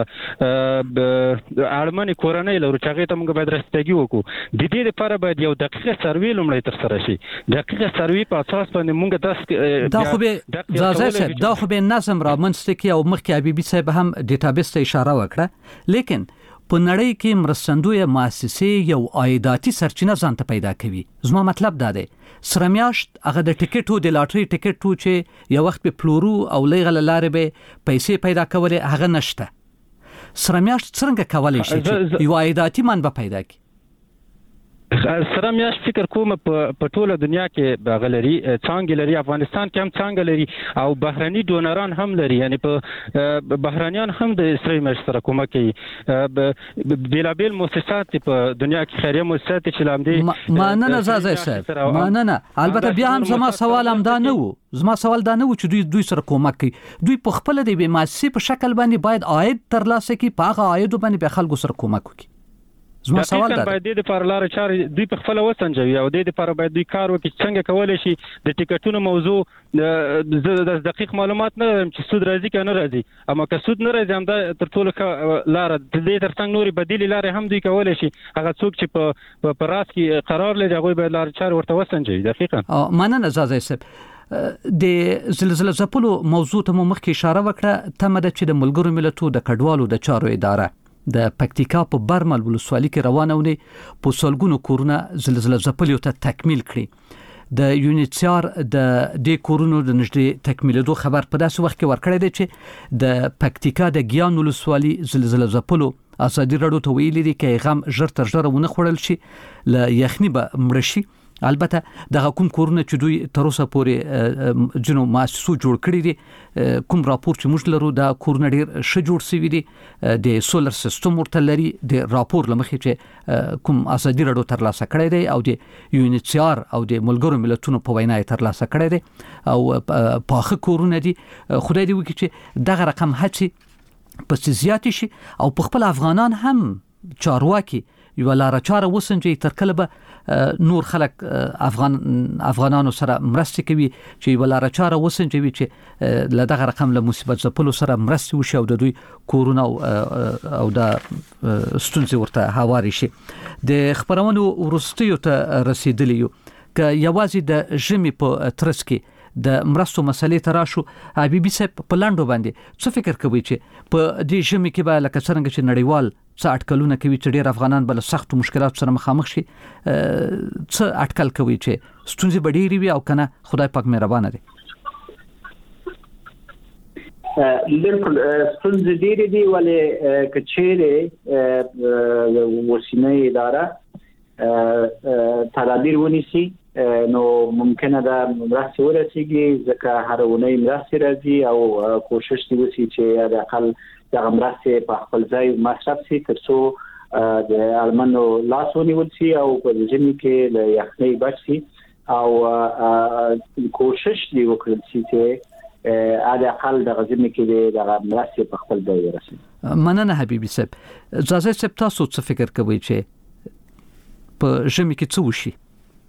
اړمنې کورنۍ لرو چې هغې ته موږ باید رسیدګي وکړو. د دې لپاره باید یو دقیقه سروې لومړی ترسره شي. دقیقه سروې په اساس باندې موږ داسې دا خو به ځاځی صاحب دا خو به نظم رامنځته کړي او مخکې حبیبي صاحب هم ډیټابیس ته اشاره وکړه، لیکن په نړۍ کې مرستندوی مؤسسې یو عایداتي سرچینه ځان ته پیدا کوي. زما مطلب دا دی سره میاشت هغه د ټیکټو د لاټري ټیکټو چې یو وخت په پلورو او لغه لارې به پیسې پیدا کولې هغه نشته. سره میاشت څنګه کولای شي چې یو عایداتي منبع پیدا کړي؟ سره میاشت فکر کوم په ټوله دنیا کې غلري څنګه لري، افغانستان کې هم څنګه لري او بهرني ډونران هم لري، یعنی په بهرانيان هم د سره میاشت سره کومک کوي. بیلابل مؤسسات په دنیا کې خیریه مؤسسات چې لامدي ماننه زازای صاحب ماننه. البته بیا هم زما سوال هم دا نه وو زما سوال دا نه و چې دوی دوی سره کومک کوي. دوی په خپل د مؤسسې په شکل باندې باید عاید ترلاسه کړي، په هغه عاید باندې به خلکو سره کومک وکړي. زما سوال دا باید د لپاره لار چارې دوی په خپل وسنجوي او د لپاره باید دوی کار وکړي څنګه کولای شي د ټیکټونو موضوع د دقیق معلومات نه لرم چې سود راځي کنه راځي، اما که سود نه راځي هم دا تر ټولو لار د دې ترڅنګ نوري بدیل لارې هم دوی کولای شي. هغه څوک چې په په راس کې قرار لري هغه باید لار چارې ورته وسنجوي. دقیقاً مننه زازای صاحب. د زلزلې ځپلو موضوع ته مو مخکې اشاره وکړه. تمه ده چې د ملګرو ملتونو د کډوالو د چارو اداره د پکتیکا په برمل ولسوالۍ کې روانه ونی په سلګونو کورونه زلزلې ځپلو ته تکمیل کړي. د یونیسیار د دې کورونو د نږدې تکمیلېدو خبر په داسې وخت کې ورکړی دی چې د پکتیکا د ګیان ولسوالۍ زلزلې ځپلو ازادي راډیو ته ویلي دي چې غم ژر تر ژره ونه خوړل شي ل یخني به مړ شي. البته دغه کوم کورونه چې دوی تر اوسه پورې جنو مؤسسو جوړ کړی دي، کوم راپور چې موږ لرو دا کورونه ډیر ښه جوړ شوي دي، د سولر سیستم ورته لري. د راپور لمخې چې کوم ازادي راډیو ترلاسه کړی دی او د یونیسیار او د ملګرو ملتونو په وینا یې ترلاسه کړی دی او پاخه کورونه دي. خدای دې وکړي چې دغه رقم هڅې پسې زیات شي او په خپل افغانان هم چارواکي یو لار چاره وسنجي تر کله به نور خلک افغان افغانانو سره مرسته کوي چې یو لار چاره وسنجي چې له دغه رقم له مصیبت ځپلو سره مرسته وشي او د دوی کورونه او د ستونزې ورته هواري شي. د خبرونو ورستیو ته رسیدلی یو که یوازې د ژمي په ترڅ کې د مرستو مسلې ته راشو. حبیبي صاحب په لاندو باندې څه فکر کوي چې په دې ژمي کې به لکه څنګه چې نړیوال څه اټکلونه کوي چې ډېر افغانان به له سختو مشکلاتو سره مخامخ شي، څه اټکل کوي چې ستونزې به ډېرې وي او که نه خدای پاک مهربانه دی؟ بالکل ستونزې ډېرې دي، ولې که چیرې اوسنۍ اداره تدابیر ونیسي نو ممکنه ده مرستې ورسیږي، ځکه هر اونۍ مرستې راځي او کوشش دی وشي چې حداقل دغه مرستې په خپل ځای مصرف شي تر څو د اړمنو لاس ونیول شي او په ژمي کې له یخنۍ بچ شي او کوشش دی وکړل شي چې حداقل دغه ژمي کې دغه مرستې په خپل ځای ورسي. مننه حبیبي صاحب. زازای صاحب تاسو څه فکر کوئ چې په ژمي کې څه وشي؟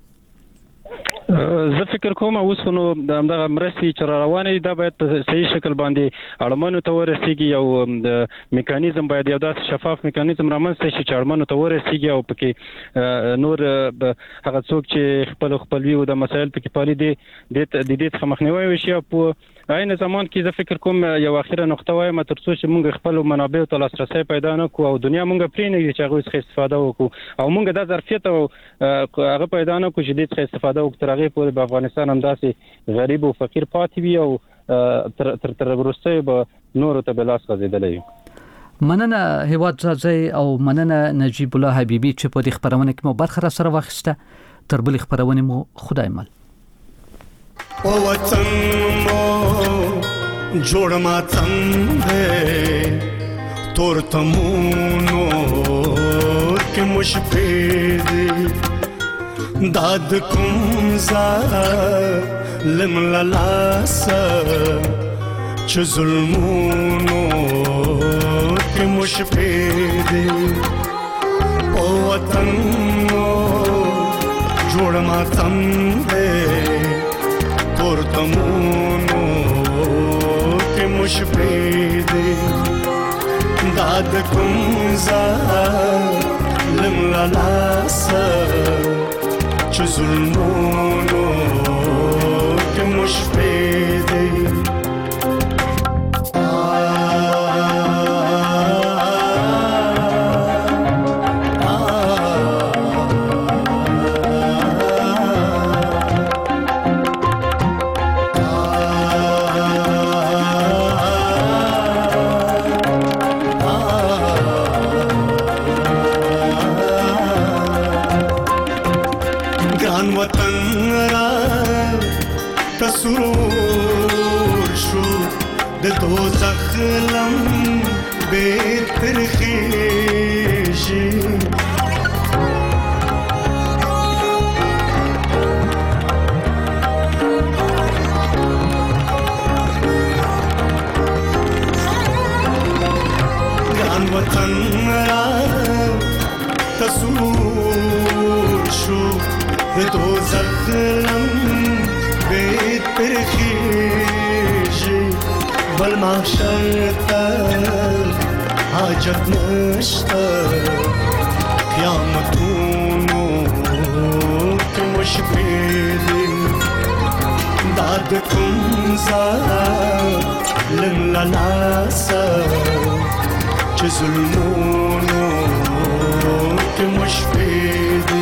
زه فکر کوم اوس نو دغه مرستې چې روانې دي دا باید په صحیح شکل باندې اړمنو ته ورسیږي او د میکانیزم باید یو داسې شفاف میکانیزم رامنځته شي چې اړمنو ته ورسیږي او پکې نور هغه څوک چې خپل خپلوي او د مسایل پکې پالي دي د دې څخه مخنیوي وشي. په عین زمان کې زه فکر کوم یو اخیره نقطه وایم تر څو چې موږ خپل منابع ته لاسرسي پیدا نکړو او دنیا موږ پرې نه چې هغه څخه استفاده وکړو او موږ د ظرفیت او هغه پیدا نکړو چې دې څخه استفاده وکړو هغه پورې په افغانستان هم داسې غریب او فقیر پاتې وي او تر تر تر وروسته به نور ته بلاس غځېدلی. مننه هیواد زازی او مننه نجیب الله حبیبی چې په دې خبرونه کې مو برخه را سره واخیسته. تر بل خبرونه مو خدای مل. او وطن مو جوړ ماتم دې تور تمونو کې مشفې دې داد کوم ظالم لاس چې ظلمونو کې مشفې دې او وطن جوړ ماتم دې تور تمونو کې مشفې دې داد کوم ظالم لاس چې ظلمونو کې مشفې دې سرور شو د دوزخ لم بهتر خیشی ګران وطن را تسرور شو د دوزخ لم بهتر خیشی بل محشر تا حاجت نشتا قیامتونو که مشبیدی داد کن ظالم للاسا چه ظلمونو که مشبیدی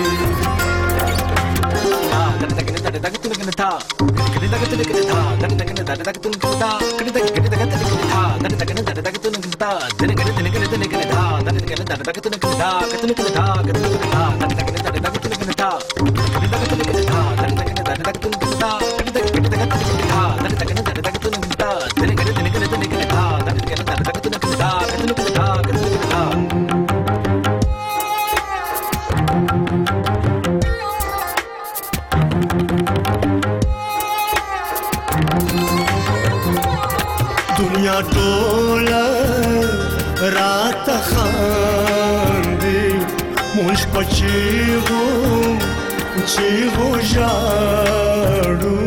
دنیا ټوله رات خاندي مونږ پچیغو چیغو ژاړو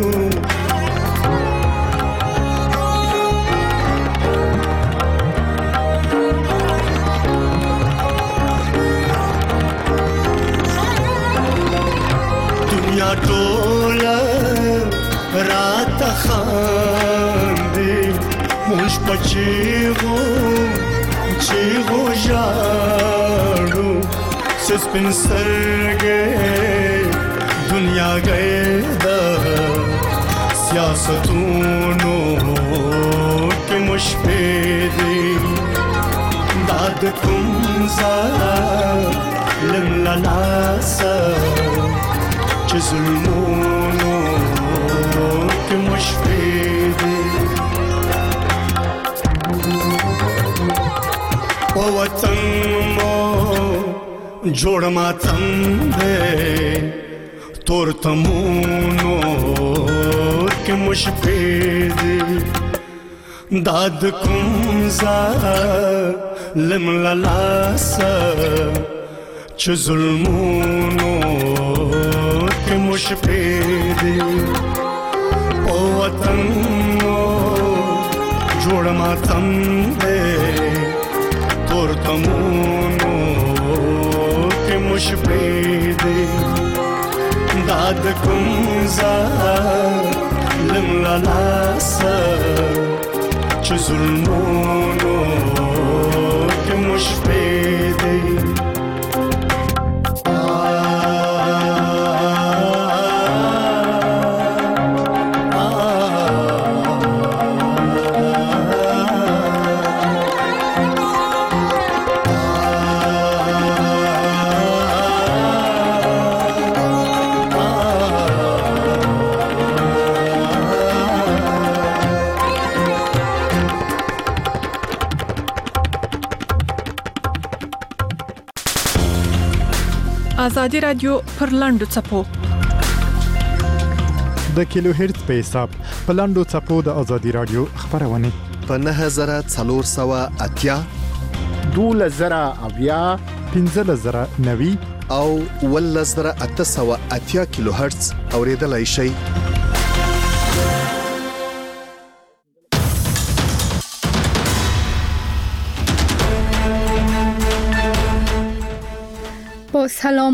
دنیا ټوله رات خاندي مونږ پچیغو چیغو ژاړو سپین سترګې دنیا گئے دا سیاستونو کې مشفې دي داد کوم ظالم للاسا چې ظلمونو کې مشفې دي او وطن مو جوړ ماتم دې تور تمونو کې مشفې دي داد کوم ظالم للاسا چې ظلمونو کې مشفې دي او وطن مو جوړ ماتم دې تور تمونو کې مشفې دي داد کوم ظالم للاسا چې ظلمونو کې مشفې دي ازادي رادیو پر لاندو چپو د کیلو هرتز په حساب په لاندو چپو د ازادي رادیو خبرونه په نهه زره څلور سوه اتیا دولس زره اویا پنځه زره نوي او ولس زره اته سوه اتیا کیلو هرتز اوریدلای شئ. با سلام